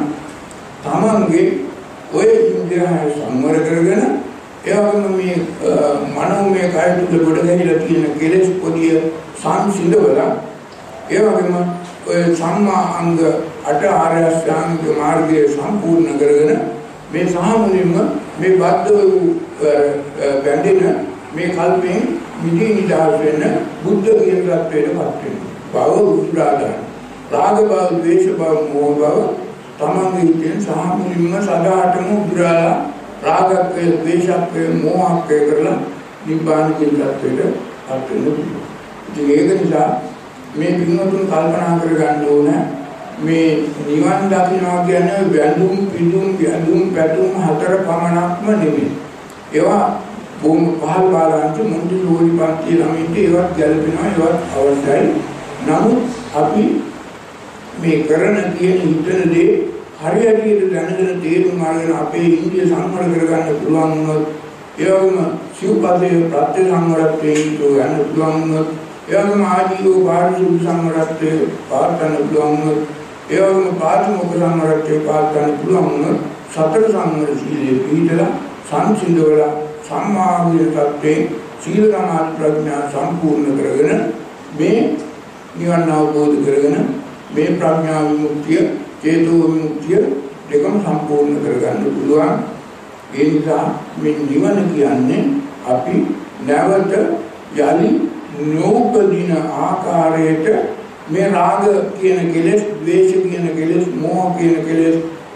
Speaker 1: තමන්ගේ ඔය ඉන්ද්‍රිය සංවර කරගෙන ඒ වගේම මේ මනෝමය කය තුළ ගොඩ ගැහිලා තියෙන කෙලෙස් පොදිය සංසිඳවලා ඒ වගේම ඔය සම්මා අංග අට ආර්ය අෂ්ටාංග මාර්ගයේ සම්පූර්ණ කරගෙන මේ සාමුනින්ම මේ බද්ධ වූ බැඳෙන මේ කල්පයෙන් මිදී නිදහස් වෙන්න බුද්ධ කියන තත්වයටපත් වෙනවා. භව උත්‍රාදා රාග භව, ද්වේෂ භව, මෝහ භව තමන්ගේ හිතෙන් සාමුනින්ම සදාටම උද්‍රාලා රාගක්කය, ද්වේෂක්කය, මෝහක්කය කරලා නිබ්බාන කියන තත්වයටපත් වෙනවා. ඉතින් ඒක නිසා මේ පින්වතුන් කල්පනා කරගන්න ඕන මේ නිවන් දකින්නවා කියන්නේ වැඳුම් පිඳුම් වැඳුම් පැතුම් හතර පමණක්ම නෙමෙයි. ඒවා බොහොම පහළ බාලාන්ත මුන්දි ලෝරි පන්ති ළමින්ට ඒවත් ගැලපෙනවා, ඒවත් අවශ්‍යයි. නමුත් අපි මේ කරන කියන හිතන දේ හරියට දැනගෙන තේරුම් අරගෙන අපේ ඉන්දිය සංවර කරගන්න පුළුවන් වුණොත් ඒ වගේම සිව්පදයේ ප්‍රත්‍ය සංවරත්වයෙන් යන්න පුළුවන් වුණොත් ඒ වගේම ආජීව පාරිශුද්ධ සංවරත්වයේ පාත්තන්න පුළුවන් වුණොත් ඒ වගේම පාතිමොක්ඛ සංවරත්වයේ පාත්තන්න පුළුවන් වුණොත් සතර සංවර සීලයේ පිළිදලා සංසිඳවලා සම්මාදිය තත්ත්වේ සීල සමාධි ප්‍රඥා සම්පූර්ණ කරගෙන මේ නිවන් අවබෝධ කරගෙන මේ ප්‍රඥා විමුක්තිය, චේතෝ විමුක්තිය දෙකම සම්පූර්ණ කරගන්න පුළුවන්. ඒ නිසා මේ නිවන කියන්නේ අපි නැවත යලි නූපදින ආකාරයට මේ රාග කියන කෙලෙස්, ද්වේෂ කියන කෙලෙස්, මෝහ කියන කෙලෙස්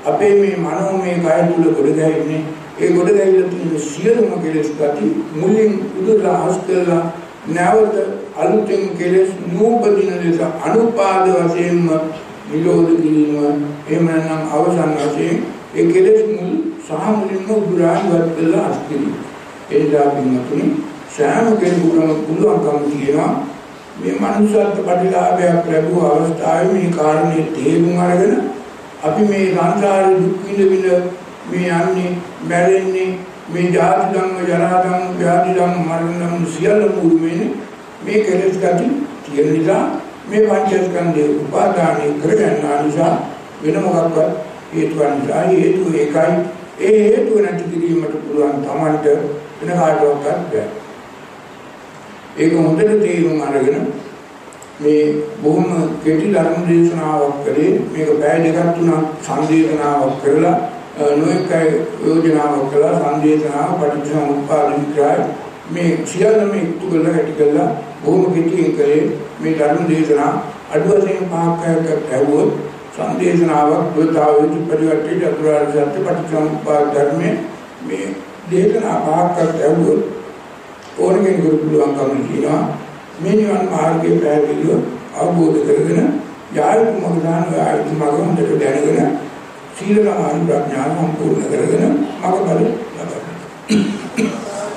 Speaker 1: අපේ මේ මනෝමය කය තුල ගොඩ ගැහෙන්නේ ඒ ගොඩ ගැහිලා තියෙන සියලුම කෙලෙස් ගති මුලින් උදුරලා හස්තලා නැවත අලුතෙන් කෙලෙස් නූපදින ලෙස අනුපාද වශයෙන්ම නිරෝධ කිරීම එහෙම නැත්නම් අවසන් වශයෙන් ඒ කෙලෙස් මුල් සහ මුලින්ම උදුරා ඉවත් කළා අස්කිරි ඒ දාපින්නතුනි සෑම කෙනෙකුටම පුළුවන්කම තියෙනවා මේ මනුෂ්‍යත්ව ප්‍රතිලාභයක් ලැබුව අවස්ථාවේ මේ කාරණේ තේරුම් අරගෙන අපි මේ සංසාරේ දුක් විඳ විඳ මේ යන්නේ මැරෙන්නේ මේ ජාති ධම්ම ජරා ධම්ම ව්‍යාධි ධම්ම මරණ ධම්ම සියල්ල මුරුමනේ මේ කෙලෙස් ගති තියෙන නිසා මේ පංචස්කන්ධේ උපාදානය කරගන්නා නිසා වෙන මොකක්වත් හේතුවක් නිසා හේතුව එකයි ඒ හේතුව නැති කිරීමට පුළුවන් තමන්ට වෙන කාටවත් බැහැ. ඒක හොඳට තේරුම් අරගෙන මේ බොහොම කෙටි ධර්ම දේශනාවක් කරේ මේක පැය දෙකක් තුනක් සංදේශනාවක් කරලා නොඑක යෝජනාවක් කළා සංදේශනාව පටිච්චසමුප්පාද විග්‍රහය මේ සියල්ලම එකතු කරලා ඇති කළා බොහොම කෙටියෙන් කරේ මේ ධර්ම දේශනා අඩුවසෙන් පහක් හයක් ඇහුවොත් සංදේශනාවක් දුතාවෙදි පරිවර්තය චතුරාර්ය සත්‍ය පටිච්චසමුප්පාද ධර්මයේ මේ දේශනා පහක් ඇහුවොත් ඕනකින් ගුරු පුළුවන්කම කියනවා මේ නිවන් මාර්ගයේ පැහැදිලිව අවබෝධ කරගෙන යායුතු මගදාන යායුතු මග හොඳට දැනගෙන සීල සමාධි ප්‍රඥා සම්පූර්ණ කරගෙන මගපල ලබන්න.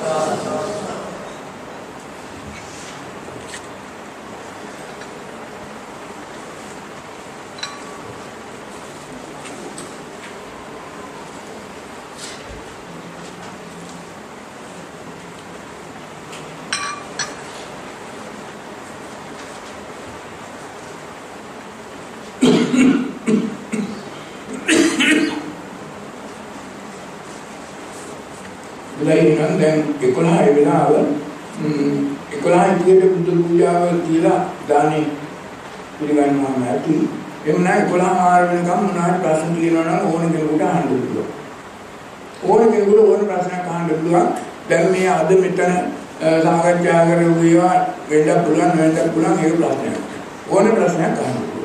Speaker 1: දැන් එකොළහ වෙනාව එකොළහ විදියට බුදු පූජාව කියලා දානේ පිළිගන්නවා නැති එහෙම නැහැ එකොළහ ආර වෙනකම් මොනවාරි ප්‍රශ්න තියෙනවා නම් ඕන කෙනෙකුට අහන්න පුළුවන් ඕන කෙනෙකුට ඕන ප්‍රශ්නයක් අහන්න පුළුවන් දැන් මේ අද මෙතන සාකච්ඡා කරුවා වෙන්න පුළුවන් වෙන්න පුළුවන් ඒක ප්‍රශ්නයක් ඕන ප්‍රශ්නයක් අහන්න පුළුවන්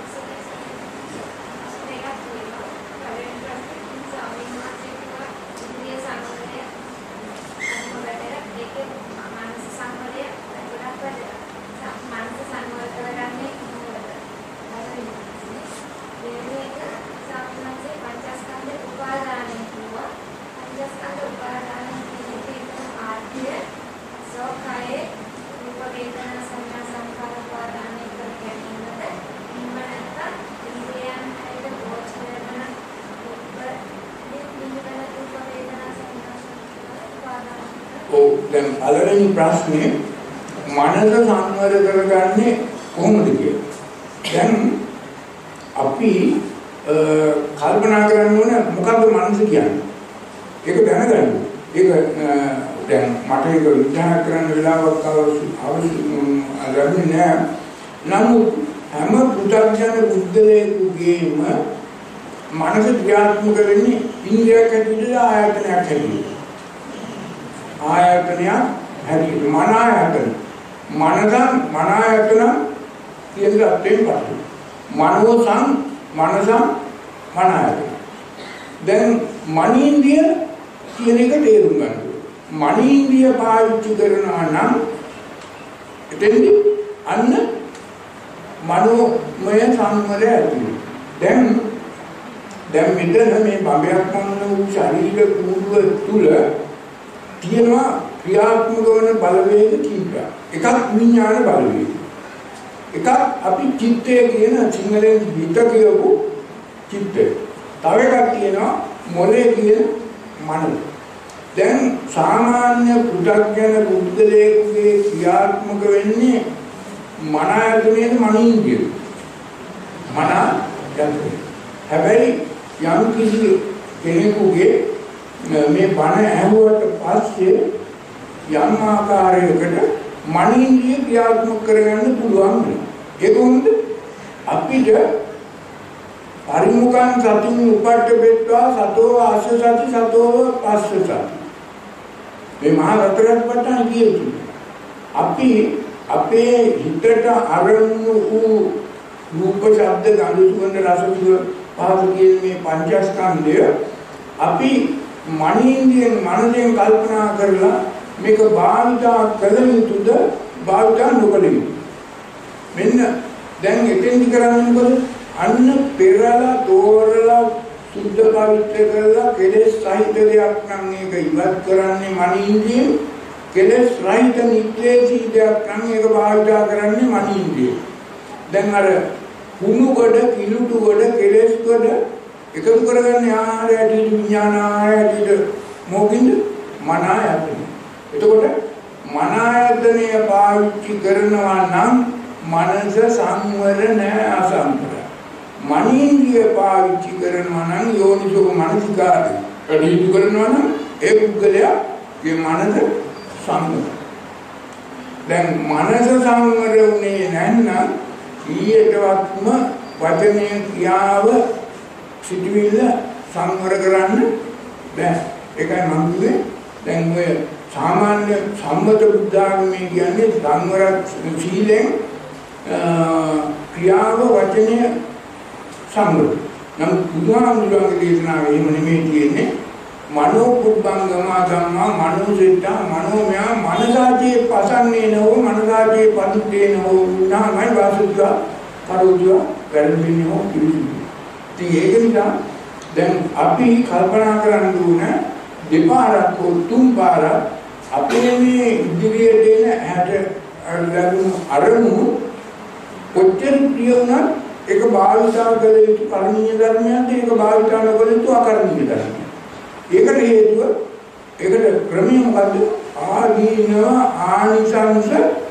Speaker 1: පළවෙනි ප්‍රශ්නේ මනස සංවර කරගන්නේ කොහොමද කියලා. දැන් අපි කල්පනා කරන්න ඕන මොකක්ද මනස කියන්නේ. ඒක දැනගන්න. ඒක දැන් මට ඒක විචාර කරන්න වෙලාවක් අවශ්‍ය අවශ්‍ය ලැබෙන්නේ නැහැ. නමුත් හැම පුතග්ජන බුද්ධලේකුගේම මනස ක්‍රියාත්මක වෙන්නේ ඉන්ද්‍රියක් ඇතුළේ ආයතනයක් ඇතුළේ. ආයතනය හැටියට මන ආයතන මනසන් මන ආයතන කියන අර්ථයෙන් පස්සේ මනෝසං මනසං මන ආයතන දැන් මනීන්ද්‍රිය කියන එක තේරුම් ගන්න ඕනේ මනීන්ද්‍රිය පාවිච්චි කරනවා නම් එතෙන්දි අන්න මනෝමය සංවරය ඇති දැන් දැන් මෙතන මේ බඹයක් වුණ වූ ශරීර කූඩුව තුල තියෙනවා ක්‍රියාත්මක වන බලවේග කීපයක්. එකක් විඥාන බලවේගය. එකක් අපි චිත්තය කියන සිංහලෙන් හිත කියපු චිත්තය. තව එකක් තියෙනවා මොලේ කියන මනස. දැන් සාමාන්‍ය පු탁ජන බුද්ධලේකුගේ ක්‍රියාත්මක වෙන්නේ මන ආයතනයේ මනින්දිය. මන යන්ත්‍රය. හැබැයි යම් කිසි කෙනෙකුගේ මේ බණ ඇහුවට පස්සේ යම් ආකාරයකට මනින්දිය ක්‍රියාත්මක කරගන්න පුළුවන්. ඒක උන්ද අපිට පරිමුඛං සතින් උපට්ඨපෙත්වා සතෝ ආස්ස සති සතෝ පස්ස සති මේ මහා රත්තරන්පට්ටන කියුතු අපි අපේ හිතට අරමුණු වූ රූප ශබ්ද ගන්ධ සුවඳ රස පහත කියන මේ පංචස්කන්ධය අපි මනින්දියෙන් මනසෙන් කල්පනා කරලා මේක භාවිතා කළ යුතුද භාවිතා නොකළ යුතුද මෙන්න දැන් එතෙන්දි කරන්නේ මොකද අන්න පෙරලා තෝරලා සුද්ධ පවිත්‍ර කරලා කෙලෙස් සහිත දෙයක් නම් මේක ඉවත් කරන්නේ මනින්දියෙන් කෙලෙස් රහිත නික්ලේශී දෙයක් නම් මේක භාවිතා කරන්නේ මනින්දියෙන් දැන් අර කුණු කොට කිලුටු කොට කෙලෙස් කොට එකතු කරගන්නේ ආහාරය ඇතුළේ විඥාන ආහාරය ඇතුළේ මොකින්ද මන ආයතන. එතකොට මන ආයතනය පාවිච්චි කරනවා නම් මනස සංවර නැහැ අසංවර. මනින්දිය පාවිච්චි කරනවා නම් යෝනිසෝ මනසිකාරය. කටයුතු කරනවා නම් ඒ පුද්ගලයාගේ මනස සංවර. දැන් මනස සංවර වුණේ නැත්නම් ඊයටවත්ම වචනේ ක්‍රියාව සිටිවිල්ල සංවර කරන්න බෑ. ඒකයි මම කිව්වේ දැන් ඔය සාමාන්‍ය සම්මත බුද්ධාගමේ කියන්නේ සංවර සීලෙන් ක්‍රියාව වචනය සංවර. නම් බුදුහාමුදුරුවන්ගේ දේශනාවේ එහෙම නෙමෙයි තියෙන්නේ. මනෝ පුබ්බංගම ධම්මා මනෝසිතා මනෝමය මනසාචේ පසන්නේ නෝ මනසාචේ පදුත්තේ නෝ නාමයි වාසුද්ධා කරුජා වැරදින්නේ හෝ පිළිසිදු. ඉතින් ඒක නිසා දැන් අපි කල්පනා කරන්න ඕන දෙපාරක් හෝ තුන් පාරක් අපේ මේ ඉදිරියට එන ඇහැට ලැබුණු අරමුණු කොච්චර ප්‍රිය වුණත් ඒක භාවිතා කළ යුතු කර්මීය ධර්මයන්ට ඒක භාවිතා නොකළ යුතු අකර්මීය ධර්මයන්. ඒකට හේතුව ඒකට ක්‍රමය මොකද්ද? ආදීනව ආනිසංස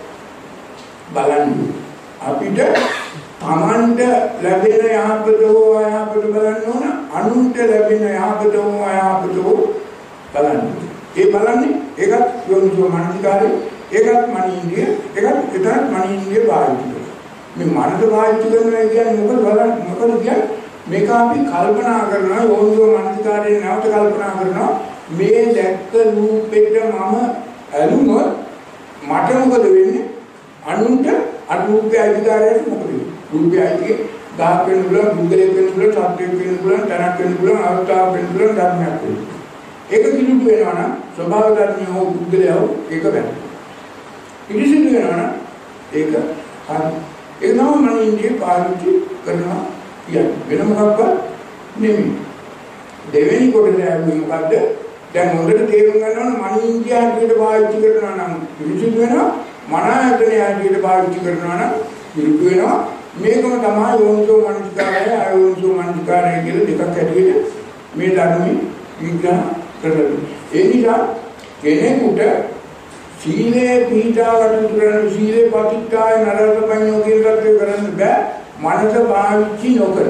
Speaker 1: බලන්නේ. අපිට තමන්ට ලැබෙන යහපත හෝ අයහපත බලන්න ඕන, අනුන්ට ලැබෙන යහපත හෝ අයහපත හෝ බලන්න. ඒ බලන්නේ ඒකත් යෝනිසෝ මනසිකාරය, ඒකත් මනින්දිය, ඒකත් විතරක් මනින්දිය භාවිතය. මේ මනස භාවිත කරනවා කියන්නේ මොකද බලන්න මොකද කියන්නේ? මේක අපි කල්පනා කරනවා යෝනිසෝ මනසිකාරයෙන් නැවත කල්පනා කරනවා මේ දැක්ක රූපෙට මම ඇලුනොත් මට මොකද වෙන්නේ? අනුන්ට අනුන්ගේ අධිකාරයට මොකද වෙන්නේ? රූපය ඇයිගේ ගහක් වෙන්න පුළුවන්, බුද්ධලෙක් වෙන්න පුළුවන්, සත්‍යයක් වෙන්න පුළුවන්, තනක් වෙන්න පුළුවන්, අවස්ථාවක් වෙන්න පුළුවන්, ධර්මයක් වෙන්න. ඒක කිලුට වෙනවා නම් ස්වභාව ධර්මය හෝ බුද්ධලය හෝ ඒක වෙනවා. පිළිසිදු වෙනවා නම් ඒක හරි. ඒක නම් මනින්දිය පාවිච්චි කරනවා කියන්නේ වෙන මොකක්වත් නෙමෙයි. දෙවෙනි කොටස ඇහුවේ මොකද්ද? දැන් හොඳට තේරුම් ගන්න ඕන මනින්දිය හැටියට පාවිච්චි කරනවා නම් පිළිසිදු වෙනවා, මන ආයතනය හැටියට පාවිච්චි කරනවා නම් පිළිසිදු වෙනවා. මේකම තමයි යෝනිසෝ මනසිකාරය අයෝනිසෝ මනසිකාරය කියලා දෙකක් ඇටියෙට මේ ධර්මයේ විග්‍රහ කරලා. ඒ නිසා කෙනෙකුට සීලේ පිටාවට කරන සීලේ පතිත්තාය නරකපඤ්ඤෝ කියන කටයුතු කරන්න බෑ මනස පාවිච්චි නොකර.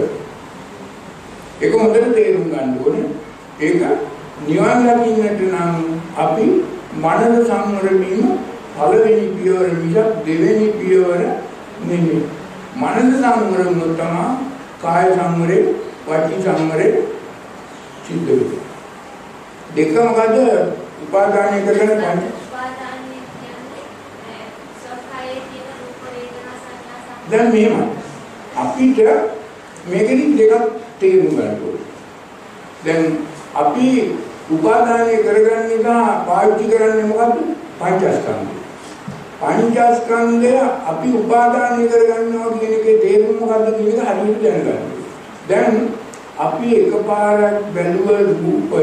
Speaker 1: ඒක හොඳට තේරුම් ගන්න ඕනේ. ඒක නිවන් දකින්නට නම් අපි මනස සංවර වීම පළවෙනි පියවර මිසක් දෙවෙනි පියවර නෙමෙයි. මනස සංවර වුණොත් තමයි කාය සංවරේ වාචික සංවරේ සිද්ධ වෙන්නේ. දෙක මොකද උපාදානය කරගෙන පංච උපාදානය කියන්නේ සෝඛායේ තියෙන රූප වේදනා සංඥා සංඛාර. දැන් මෙහෙම අපිට මේකෙදි දෙකක් තේරුම් ගන්න ඕනේ. දැන් අපි උපාදානය කරගන්න එක පාවිච්චි කරන්නේ මොකද්ද? පංචස්කන්ධය. පංචස්කන්ධය අපි උපාදානය කරගන්නවා කියන එකේ තේරුම මොකද්ද කියන එක හරියට දැනගන්න. දැන් අපි එකපාරක් බැලුව රූපය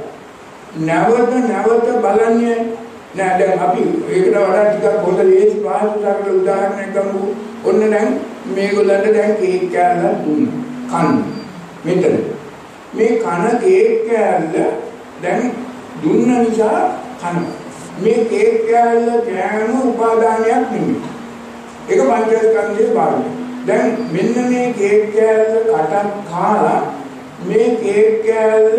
Speaker 1: නැවත නැවත බලන්නේ නෑ. දැන් අපි ඒකට වඩා ටිකක් පොත ලේසි පහසු සරල උදාහරණයක් ගමු. ඔන්න දැන් මේගොල්ලන්ට දැන් කේක් කෑල්ලක් දුන්නා. කන්න. මෙතන. මේ කන කේක් කෑල්ල දැන් දුන්න නිසා කන. මේ කේක් කෑල්ල කෑම උපාදානයක් නෙමෙයි. ඒක පංචස්කන්ධයේ භාගය. දැන් මෙන්න මේ කේක් කෑල්ල කටක් කාලා මේ කේක් කෑල්ල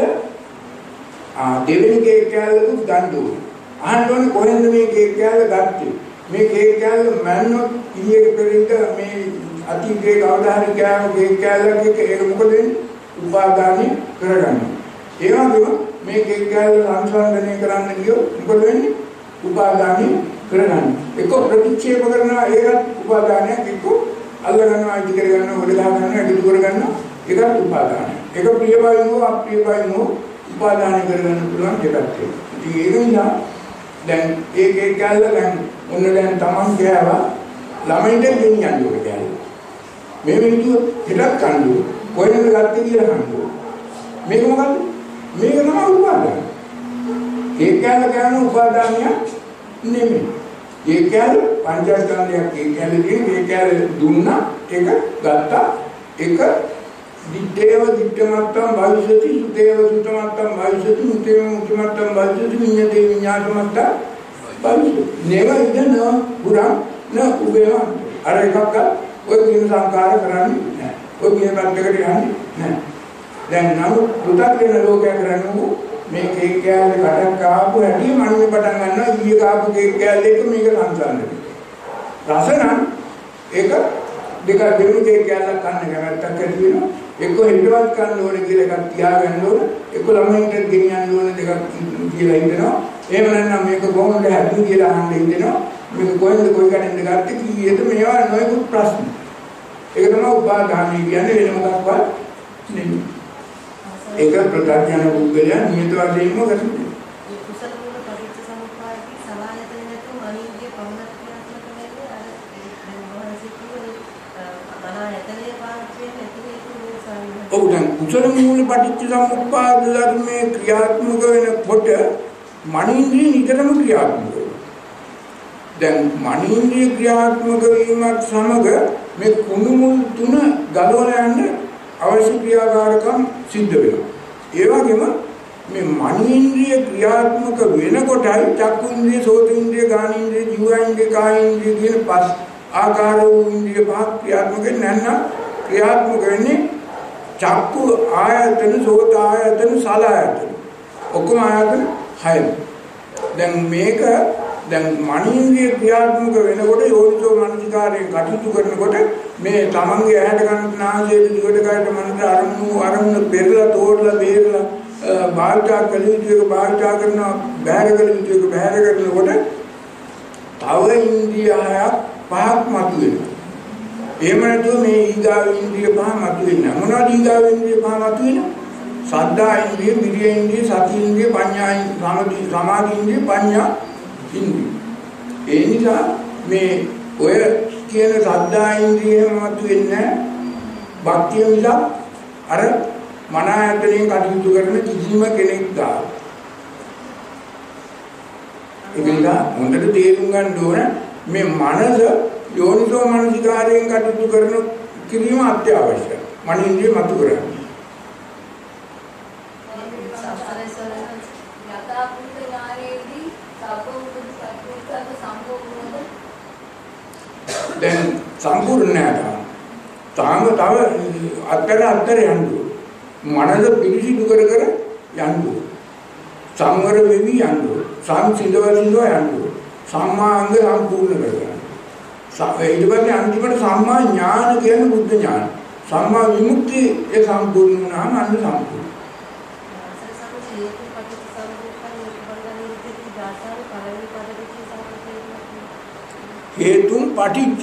Speaker 1: ආ දෙවෙනි කේක් කෑල්ලකුත් ගන්න ඕනේ. අහන්න ඕනේ කොහෙන්ද මේ කේක් කෑල්ල ගත්තේ? මේ කේක් කෑල්ල මන්නොත් ඊයේ පෙරේද මේ අතිගේ කවදා හරි කෑම කේක් කෑල්ලක ඒක මොකද වෙන්නේ? උපාදානය කරගන්න. ඒ වගේම මේ කේක් කෑල්ල සංසන්දනය කරන්න ගියොත් මොකද වෙන්නේ? උපාදානය කරගන්න. ඒක ප්‍රතික්ෂේප කරනවා ඒකත් උපාදානයක් එක්ක අල්ල ගන්නවා ඉදි කර ගන්නවා වඩ ගන්නවා ඉදි කර ගන්නවා ඒකත් උපාදානය. ඒක ප්‍රියවයින්ෝ අප්‍රියවයින්ෝ උපාදානය කරගන්න පුළුවන් දෙකක් තියෙනවා. ඉතින් ඒක නිසා දැන් ඒකේ කැල්ල දැන් ඔන්න දැන් Taman ගෑවා ළමයින්ට ගෙනියන්න ඕනේ කැල්ල. මේ මිනිස්සු හෙලක් කන්නේ කොහෙන්ද ගත්තේ කියලා අහන්නේ. මේක මොකද්ද? මේක තමයි උපාදානය. ඒ කැල්ල ගන්න උපාදානය නෙමෙයි. ඒ කැල්ල පංචස්කන්ධයක් ඒ කැල්ලේ ඒ කැල්ල දුන්නා ඒක ගත්තා ඒක දිත්තේව දිත්තමත්තම් භවිෂති සුතේව සුතමත්තම් භවිෂති මුතේව මුතමත්තම් භවිෂති විඤ්ඤාතේ විඤ්ඤාතමත්තම් භවිෂති නේව ඉදන පුරා න උබේව අර එකක් ඔය කියන සංකාර කරන්නේ නැහැ ඔය කියන පැත්තකට යන්නේ නැහැ දැන් නම් පුතක් වෙන ලෝකයක් කරන්නේ මේ කේක් කෑල්ලේ කඩක් ආපු හැටි මන්නේ පටන් ගන්නවා ඊයේ කාපු කේක් කෑල්ල එක මේක සංසන්දනය රස නම් ඒක දෙක දෙවෙනි කේක් කෑල්ලක් කන්න කැමැත්තක් ඇති වෙනවා එක්ක හිතවත් ගන්න ඕනේ කියලා එකක් තියාගන්න ඕනේ එක්ක ළමයින්ට ගෙනියන්න ඕනේ දෙකක් කියලා හිතනවා එහෙම නැත්නම් මේක කොහොමද හැදුවේ කියලා අහන්න හිතෙනවා මේක කොහෙන්ද කොයි කඩෙන්ද ගත්තේ කීයේද මේවා නොයෙකුත් ප්‍රශ්න ඒක තමයි උපාදානයි කියන්නේ වෙන මොකක්වත් නෙමෙයි ඒක ප්‍රත්‍යඥ පුද්ගලයා නියත වශයෙන්ම කරන්නේ
Speaker 2: මේ කුසල මූල පටිච්ච සමුප්පාදයේ සලආයතන නැතුව මනින්ගේ පමණක් ක්‍රියාත්මක වෙන්නේ අර දැන් මොහොතේ කිව්වේ මනායතනයේ පාර්ශ්වයෙන් නැති හේතු සාමින
Speaker 1: ඔව් දැන් කුසල මූල පටිච්ච සමුප්පාද ධර්මයේ ක්‍රියාත්මක වෙනකොට මනින්ද්‍රිය නිතරම ක්‍රියාත්මක වෙනවා දැන් මනින්ද්‍රිය ක්‍රියාත්මක වීමත් සමග මේ කුණු මුල් තුන ගලවලා යන්න අවශ්‍ය ක්‍රියාකාරකම් සිද්ධ වෙනවා. ඒ වගේම මේ මනීන්ද්‍රිය ක්‍රියාත්මක වෙනකොටයි චක්කුන්ද්‍රිය, සෝතින්ද්‍රිය, ගානින්ද්‍රිය, ජීවයින්ද්‍රිය, කායින්ද්‍රිය කියන පස් ආකාර වූ ඉන්ද්‍රිය පහ ක්‍රියාත්මක නැත්නම් ක්‍රියාත්මක වෙන්නේ චක්කු ආයතන, සෝත ආයතන, සල ආයතන. ඔක්කොම ආයතන හයයි. දැන් මේක දැන් මනීන්ද්‍රිය ක්‍රියාත්මක වෙනකොට යෝනිසෝ මනසිකාරයෙන් කටයුතු කරනකොට මේ තමන්ගේ ඇහැට ගන්න නාසයේ දිවට ගන්න මනස අරමුණු අරමුණු පෙරලා තෝරලා බේරලා භාවිතා කළ යුතුක භාවිතා කරන බෑරගල යුතුක බෑර කරනකොට තව ඉන්ද්‍රියයක් පහක් මතුවෙනවා. එහෙම නැතුව මේ ඊගාව ඉන්ද්‍රිය පහ මතුවෙන්නේ නැහැ. මොනවද ඊගාව ඉන්ද්‍රිය පහ මතුවෙන්නේ? සද්ධා ඉන්ද්‍රිය, විරිය ඉන්ද්‍රිය, සති ඉන්ද්‍රිය, පඤ්ඤා ඉන්ද්‍රිය, සමාධි ඉන්ද්‍රිය, පඤ්ඤා ඉන්ද්‍රිය. ඒ නිසා මේ ඔය කියන සද්ධා ඉන්ද්‍රියම මතුවෙන්නේ භක්තිය මිසක් අර මන ආයතනයෙන් කටයුතු කරන කිසිම කෙනෙක් ගාව. ඒක නිසා හොඳට තේරුම් ගන්න ඕන මේ මනස යෝනිසෝ මනසිකාරයෙන් කටයුතු කරන කිරීම අත්‍යවශ්‍යයි. මන ඉන්ද්‍රිය මතු කරගන්න. දැන් සම්පූර්ණ නැහැ තාම තව අත්තර අත්තර යන්නේ මනස පිළිසිදු කර කර යන්නේ සංවර වෙවි යන්නේ සංසිඳව සිඳව යන්නේ සම්මාංග සම්පූර්ණ කරගන්න ඊට පස්සේ අන්තිමට සම්මා ඥාන කියන බුද්ධ ඥාන සම්මා විමුක්තිය ඒ සම්පූර්ණ වුණාම අන්න සම්පූර්ණ හේතුම් පටිච්ච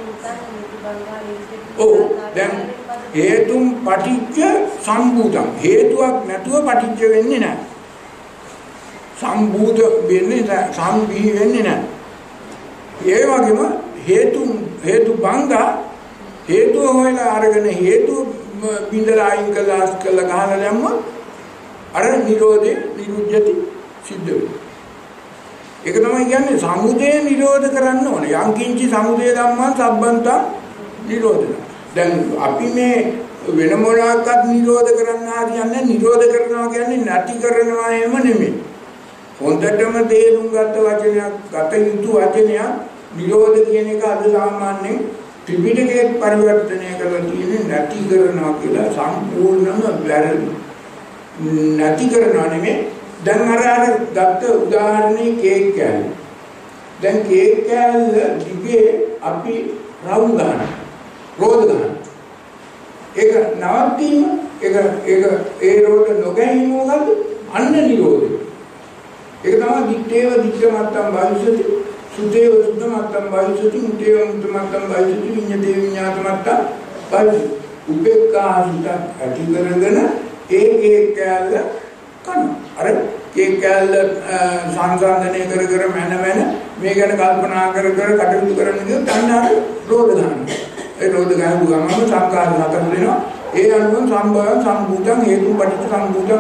Speaker 1: ඔව් දැන් හේතුම් පටිච්ච සම්භූතං හේතුවක් නැතුව පටිච්ච වෙන්නේ නැහැ සම්භූත වෙන්නේ නැහැ සම්බී වෙන්නේ නැහැ ඒ වගේම හේතු හේතු බංග හේතුව හොයලා අරගෙන හේතු බින්දලා අයින් කළා කළා ගහලා දැම්මොත් අර නිරෝධේ නිරුද්ධති සිද්ධ වෙනවා ඒක තමයි කියන්නේ සමුදය නිරෝධ කරන්න ඕනේ. යම් කිංචි සමුදය ධම්මං සම්බන්තං නිරෝධන. දැන් අපි මේ වෙන මොනවාක්වත් නිරෝධ කරන්න හරියන්නේ නිරෝධ කරනවා කියන්නේ නැති කරනවා එහෙම නෙමෙයි. හොඳටම තේරුම් ගත්ත වචනයක්, ගත යුතු වචනයක් නිරෝධ කියන එක අද සාමාන්‍යයෙන් ත්‍රිපිටකයේ පරිවර්තනය කරලා තියෙන්නේ නැති කරනවා කියලා සම්පූර්ණම වැරදි. නැති කරනවා නෙමෙයි දැන් අර අර ගත්ත උදාහරණේ කේක් කෑල්ල. දැන් කේක් කෑල්ල දිගේ අපි රවුම් ගන්න. රෝද ගන්න. ඒක නවත්තීම ඒක ඒක ඒ රෝද නොගැනීම මොකද්ද? අන්න නිරෝධය. ඒක තමයි දිත්තේව දිත්තමත්තම් භවිෂති සුතේව සුතමත්තම් භවිෂති මුතේව මුතමත්තම් භවිෂති විඤ්ඤතේ විඤ්ඤාතමත්තම් භවිෂති. උපේක්ඛා සිතක් ඇති කරගෙන ඒ කේක් කෑල්ල කන. අර කේක් කෑල්ල සංසන්දනය කර කර මන මන මේ ගැන කල්පනා කර කර කටයුතු කරන විදිහ තණ්හාව රෝධ ගන්නවා. ඒ රෝධ ගන්න ගමන් සංකාර හතර වෙනවා. ඒ අනුව සම්භව සම්භූතං හේතු පටිච්ච සම්භූතං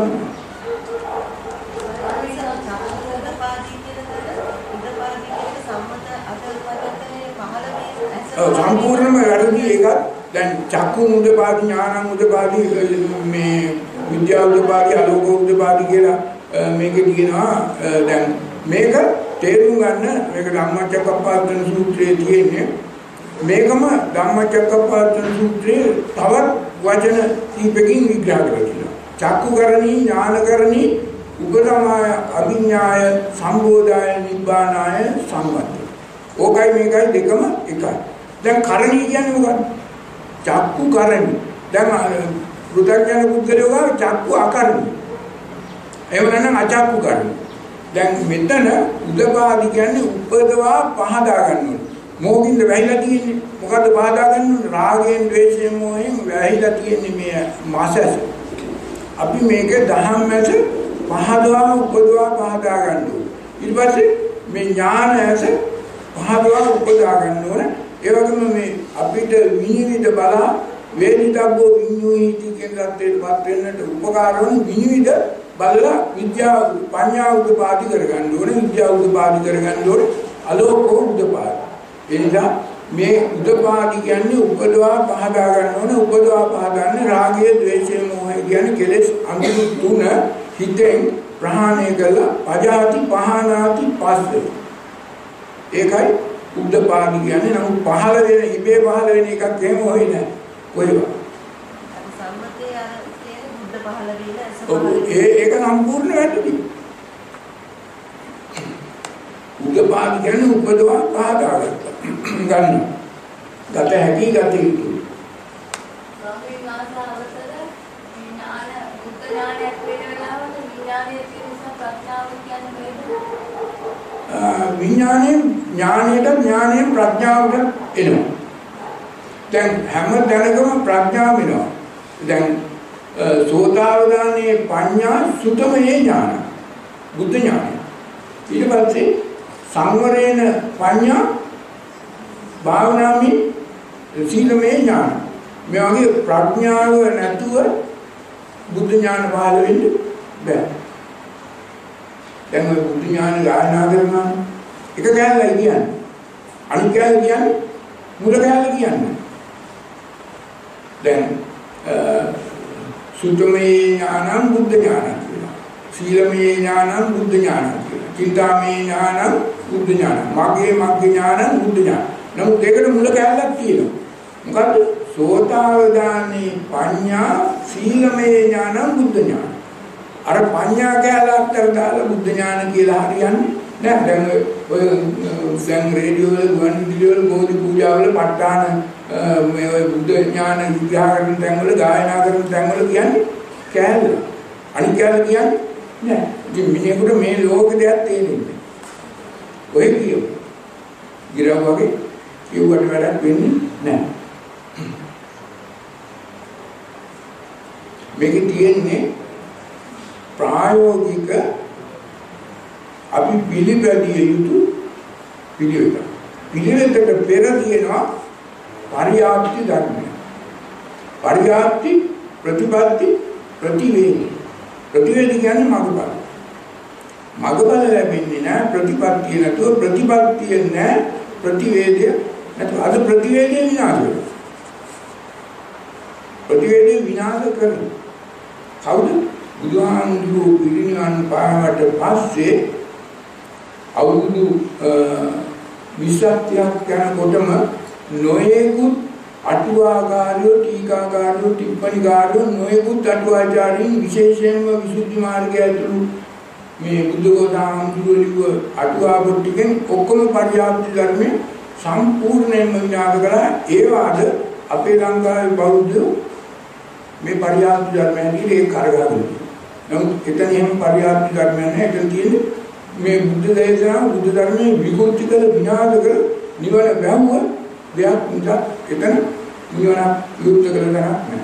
Speaker 1: සම්පූර්ණයෙන්ම වැරදි එකක්. දැන් චක්කු උදපාදි ඥාන උදපාදි මේ විද්‍යා උදපාදි ආලෝක උදපාදි කියලා මේකේ තියෙනවා. දැන් මේක තේරුම් ගන්න මේක ධම්මචක්කප්පවත්තන සූත්‍රයේ තියෙන්නේ. මේකම ධම්මචක්කප්පවත්තන සූත්‍රයේ තවත් වචන කීපකින් විග්‍රහ කරලා තියෙනවා. චක්කුකරණී ඥානකරණී උපදමාය අභිඥාය සම්බෝධාය නිබ්බානාය සම්වත්තේ. ඕකයි මේකයි දෙකම එකයි. දැන් කරණී කියන්නේ මොකක්ද? චක්කු කරණී. දැන් පෘථග්ජන පුද්ගලයෝ ගාව චක්කු අකරණී. එහෙම නැත්නම් අචක්කු කරණී. දැන් මෙතන උදපාදි කියන්නේ උපදවා පහදා ගන්නවා. මොකින්ද වැහිලා තියෙන්නේ? මොකද්ද පහදා ගන්නවා? රාගයෙන්, ද්වේෂයෙන්, මොහෙන් වැහිලා තියෙන්නේ මේ මාසස. අපි මේකේ දහම් මැස පහදවා උපදවා පහදා ගන්නවා. ඊට පස්සේ මේ ඥාන ඇස පහදවා උපදවා ගන්න ඕන. ඒ වගේම මේ අපිට විනිවිද බලා වේදිතබ්බෝ විඤ්ඤුහිති කියන தත්ත්වයටපත් වෙන්නට උපකාර වන විනිවිද බලලා විද්‍යාව පඤ්ඤා උදපාදි කරගන්න ඕන. විද්‍යාව උදපාදි කරගන්න ඕන. අලෝකෝ උදපාදි. එනිසා මේ උදපාදි කියන්නේ උපදවා පහදා ගන්න ඕන. උපදවා පහදන්නේ රාගය, ද්වේෂය, මෝහය කියන කෙලෙස් අංගු තුන හිතෙන් ප්‍රහාණය කළා. පජාති පහනාති පස්සේ. ඒකයි උද්දපාදි කියන්නේ. නමුත් පහළ වෙන ඉබේ පහළ වෙන එකක් එහෙම හොයි නැහැ. කොයිවා.
Speaker 2: සම්මතයේ අර කියන්නේ බුද්ධ පහළ වෙන
Speaker 1: ඔව් ඒ ඒක සම්පූර්ණ වැටුයි. උද්දපාදි කියන්නේ උපදවා පහදා ගන්න. ගත හැකි ගත යුතුයි.
Speaker 3: ස්වාමීන් වහන්සේ අවතර විඥාන බුද්ධ ඥානයක් වෙන වෙලාවට විඥානයේ තියෙන ප්‍රඥාව කියන්නේ මේක.
Speaker 1: විඥානයේ ඥානයට ඥානයෙන් ප්‍රඥාවට එනවා. දැන් හැම දැනගම ප්‍රඥාව වෙනවා. දැන් සෝතාවදානයේ පඤ්ඤා සුතමයේ ඥාන බුද්ධ ඥාන. ඊට පස්සේ සංවරේන පඤ්ඤා භාවනාමි සීලමේ ඥාන. මේ වගේ ප්‍රඥාව නැතුව බුද්ධ ඥාන පහළ වෙන්න බෑ. දැන් ඔය බුද්ධ ඥාන ගායනා කරනවා එක කැලලයි කියන්නේ. අනිත් කැලල කියන්නේ මුල කැලල කියන්නේ. දැන් සුතමේ ඥානං බුද්ධ ඥානං කියනවා. සීලමේ ඥානං බුද්ධ ඥානං කියනවා. චින්තාමේ ඥානං බුද්ධ ඥානං. මග්ගේ මග්ග ඥානං බුද්ධ ඥානං. නමුත් ඒකට මුල කැලලක් තියෙනවා. මොකද්ද? සෝතාවදානී පඤ්ඤා සීලමේ ඥානං බුද්ධ ඥානං. අර පඤ්ඤා කැලලක් කරදාලා බුද්ධ ඥාන කියලා හරියන්නේ නෑ. දැන් ඔය දැන් රේඩියෝ වල ගුවන් විදුලි වල බෝධි පූජා වල ප ဋ ාණ මේ ඔය බුද්ධ ඥාන විග්‍රහ කරන තැන් වල ගායනා කරන තැන් වල කියන්නේ කැලල. අනිත් කැලල කියන්නේ නෑ. ඉතින් මිනිහෙකුට මේ ලෝක දෙයක් තේරෙන්නේ. ඔය කියෝ. ගිරව වගේ කියුවට වැඩක් වෙන්නේ නෑ. මේකේ තියෙන්නේ ප්‍රායෝගික අපි පිළිපැදිය යුතු පිළිවෙත. පිළිවෙතට පෙර තියෙනවා පරියාප්ති ධර්මය. පරියාප්ති ප්‍රතිපatti ප්‍රතිවේදී. ප්‍රතිවේදී කියන්නේ මඟපල. මඟපල ලැබෙන්නේ නැහැ ප්‍රතිපත්තිය නැතුව. ප්‍රතිපත්තිය නැහැ ප්‍රතිවේදය නැතුව. අද ප්‍රතිවේදය විනාශ වෙනවා. ප්‍රතිවේදය විනාශ කරනවා. කවුද? බුදුහාමුදුරුවෝ පිරිනිවන් පාවට පස්සේ අවුරුදු විස්සක් යනකොටම නොයෙකුත් අටුවාකාරයෝ, ටීකාකාරයෝ, ටිප්පණිකාරයෝ නොයෙකුත් අටුවාචාරීන් විශේෂයෙන්ම විසුද්ධි මාර්ගය ඇතුළු මේ බුදුගෝදාමුදුරුවෝ අටුවා ටිකෙන් ඔක්කොම පරියාප්ති ධර්මයේ සම්පූර්ණයෙන්ම විනාශ කළා. ඒවාද අපේ ලංකාවේ බෞද්ධයෝ මේ පරියාප්ති ධර්මයන්ගේ ඒක කරගන්න. නමුත් එතන එහෙම පරියාප්ති ධර්මයක් නැහැ. එතන තියෙන්නේ මේ බුද්ධ දේශනා බුද්ධ ධර්මයේ විකෘති කළ විනාශ කළ නිවන බැවුව දෙයක් නිසා එතන නිවන විරුද්ධ කරන තරක් නැහැ.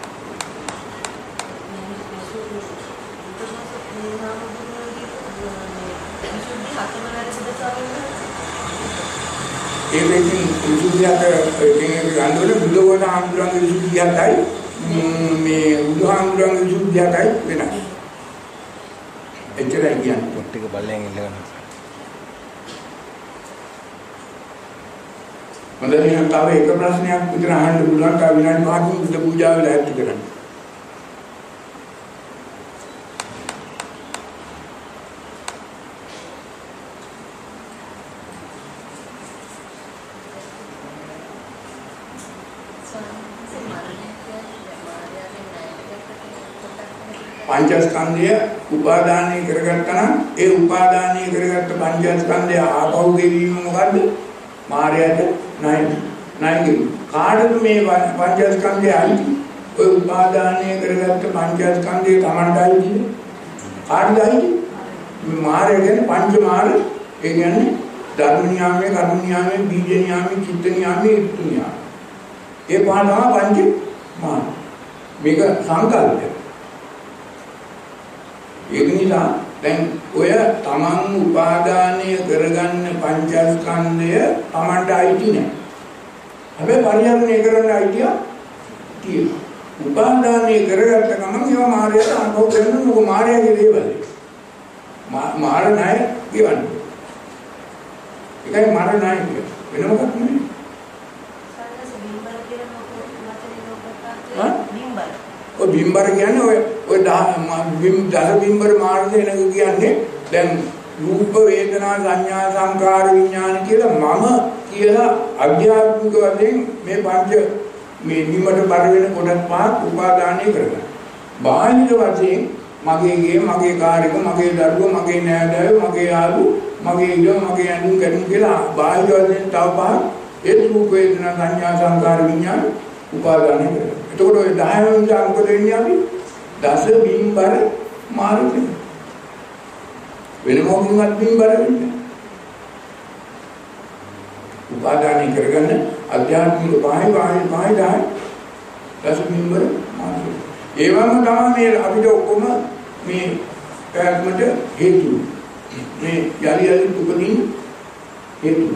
Speaker 1: ඒ වෙකින් විසුද්ධියට කියන්නේ ගන්නවල බුදුවන ආන්දරංග විසුද්ධියටයි මේ බුදුහාමුදුරන්ගේ විසුද්ධියටයි වෙනස්. එච්චරයි කියන්නේ.
Speaker 4: ටික බලයෙන් ඉල්ලගන්න.
Speaker 1: මොඳින් තව එක ප්‍රශ්නයක් විතර අහන්න පුළුවන්. තා විනාඩි පහකින් බුද්ධ පූජාව වෙලා ඇති කරන්න. පංචස්කන්ධය උපාදානය කරගත්තා නම් ඒ උපාදානය කරගත්ත පංචස්කන්ධය ආපහු ගෙවීම මොකද්ද? මායයට ණය ණය කාටද මේ පංචස්කන්ධය අයිති? ඔය උපාදානය කරගත්ත පංචස්කන්ධය Tamanටයි කියන්නේ. කාටද අයිති? මේ මාය කියන්නේ පංච මාර. ඒ කියන්නේ ධර්ම නියාමයේ, කර්ම නියාමයේ, බීජ නියාමයේ, චිත්ත නියාමයේ, ඍතු නියාමයේ. ඒ පහ තමයි පංච මාර. මේක සංකල්පය. ඒක නිසා දැන් ඔය තමන් උපාදානය කරගන්න පංචස්කන්ධය තමන්ට අයිති නෑ. හැබැයි පරිහරණය කරන්න අයිතිය තියෙනවා. උපාදානය කරගත්ත ගමන් ඒවා මායයට අනුභව කරන මොක මායයේ දේවල්. මාර ණය කියවන්නේ. ඒකයි මාර ණය කියන්නේ. වෙන මොකක් නෙමෙයි.
Speaker 2: සල්ලස බිම්බර කියන වචනේ ලෝකපාතේ බිම්බර.
Speaker 1: ඔය බිම්බර කියන්නේ ඔය ඔය දස බිම්බර මාර්ග වෙනක කියන්නේ දැන් රූප වේදනා සංඥා සංකාර විඥාන කියලා මම කියලා අධ්‍යාත්මික වශයෙන් මේ පංච මේ නිමට බර වෙන කොටස් පහක් උපාදානය කරගන්න. බාහිර වශයෙන් මගේ ගේ මගේ කාර් එක මගේ දරුවෝ මගේ නෑදෑයෝ මගේ යාළුවෝ මගේ ඉඩම මගේ ඇඳුම් කැඩුම් කියලා බාහිර වශයෙන් තව පහක් ඒ රූප වේදනා සංඥා සංකාර විඥාන උපාදානය කරගන්න. එතකොට ඔය දහ වෙනිදා මොකද වෙන්නේ අපි? දස බිම්බර මාර්ග වෙනවා. වෙන මොකක්වත් බිම්බර වෙන්නේ. උපාදානය කරගන්න අධ්‍යාත්මික බාහිර බාහිර බාහිර දස බිම්බර මාර්ග. ඒවම තමයි මේ අපිට ඔක්කොම මේ පැවැත්මට හේතු. මේ යලි යලි උපදින හේතු.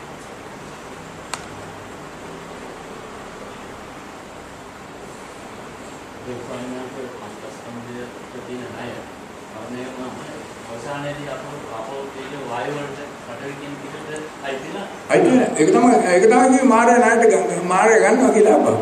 Speaker 1: අයිතින ඒක තමයි ඒක තමයි මාරය ණයට ගන්න මාරය ගන්නවා කියලා අපා.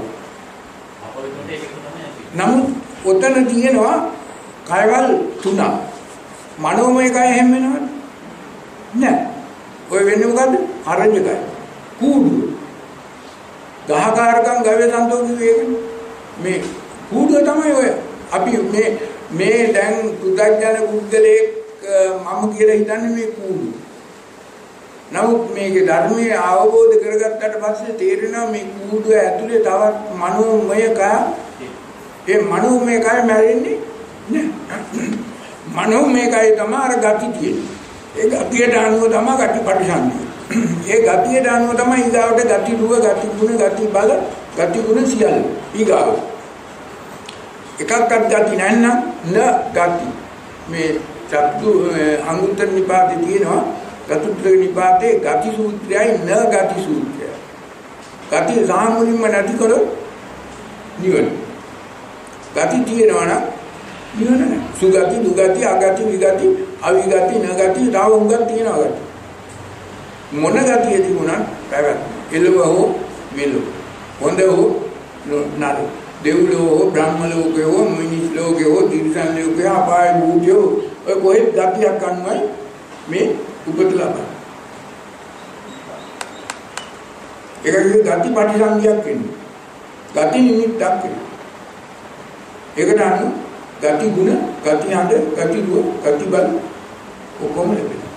Speaker 1: නමුත් ඔතන තියෙනවා කයවල් තුනක්. මනෝමය කය හැම වෙනවද? නෑ. ඔය වෙන්නේ මොකද්ද? අරඤ්‍යකය. කූඩුව. ගහකාරකම් ගව්‍ය සන්තෝෂ වේගනේ. මේ කූඩුව තමයි ඔය අපි මේ මේ දැන් පුදඥාන බුද්ධලේ මම කියලා හිතන්නේ මේ කූඩුව. නමුත් මේකේ ධර්මයේ අවබෝධ කරගත්තට පස්සේ තේරෙනවා මේ කූඩුව ඇතුලේ තවත් මනෝමය කය. ඒ මනෝමය කය මැරෙන්නේ නෑ. මනෝමය කය තමයි අර ගති තියෙන්නේ. ඒ ගතියට අනුව තමයි ගති පරිසම්පන්න. ඒ ගතියට අනුව තමයි ඊගාවට ගති දුව, ගති ගුණ, ගති බල, ගති ගුණ සියල්ල. ඊගාව. එකක්වත් ගති නැත්නම් න ගති. මේ චතු අංගුත්තර නිපාතේ තියෙනවා චතුත්ථ නිපාතේ ගති සූත්‍රයයි න ගති සූත්‍රයයි. ගති සාමුලින්ම නැති කරොත් නිවන. ගති තියෙනවා නම් නිවන නැහැ. සුගති, දුගති, අගති, විගති, අවිගති, නගති තව උඟක් තියෙනවා ගති. මොන ගතිය තිබුණත් පැවැත්. එළව හෝ මෙලොව. හොඳ හෝ නරක. දෙව්ලෝ හෝ බ්‍රහ්ම ලෝකේ හෝ මිනිස් ලෝකේ හෝ තිරිසන් ලෝකේ අපාය භූතයෝ ඔය කොහෙත් ගතියක් ගන්නවයි මේ උපත ලබන. ඒකේ ගති පටිසංගයක් වෙන්නේ. ගති නිමිත්තක් වෙන්නේ. ඒකට අනුව ගති ගුණ, ගති හඳ, ගති දුව, ගති බල ඔක්කොම ලැබෙනවා.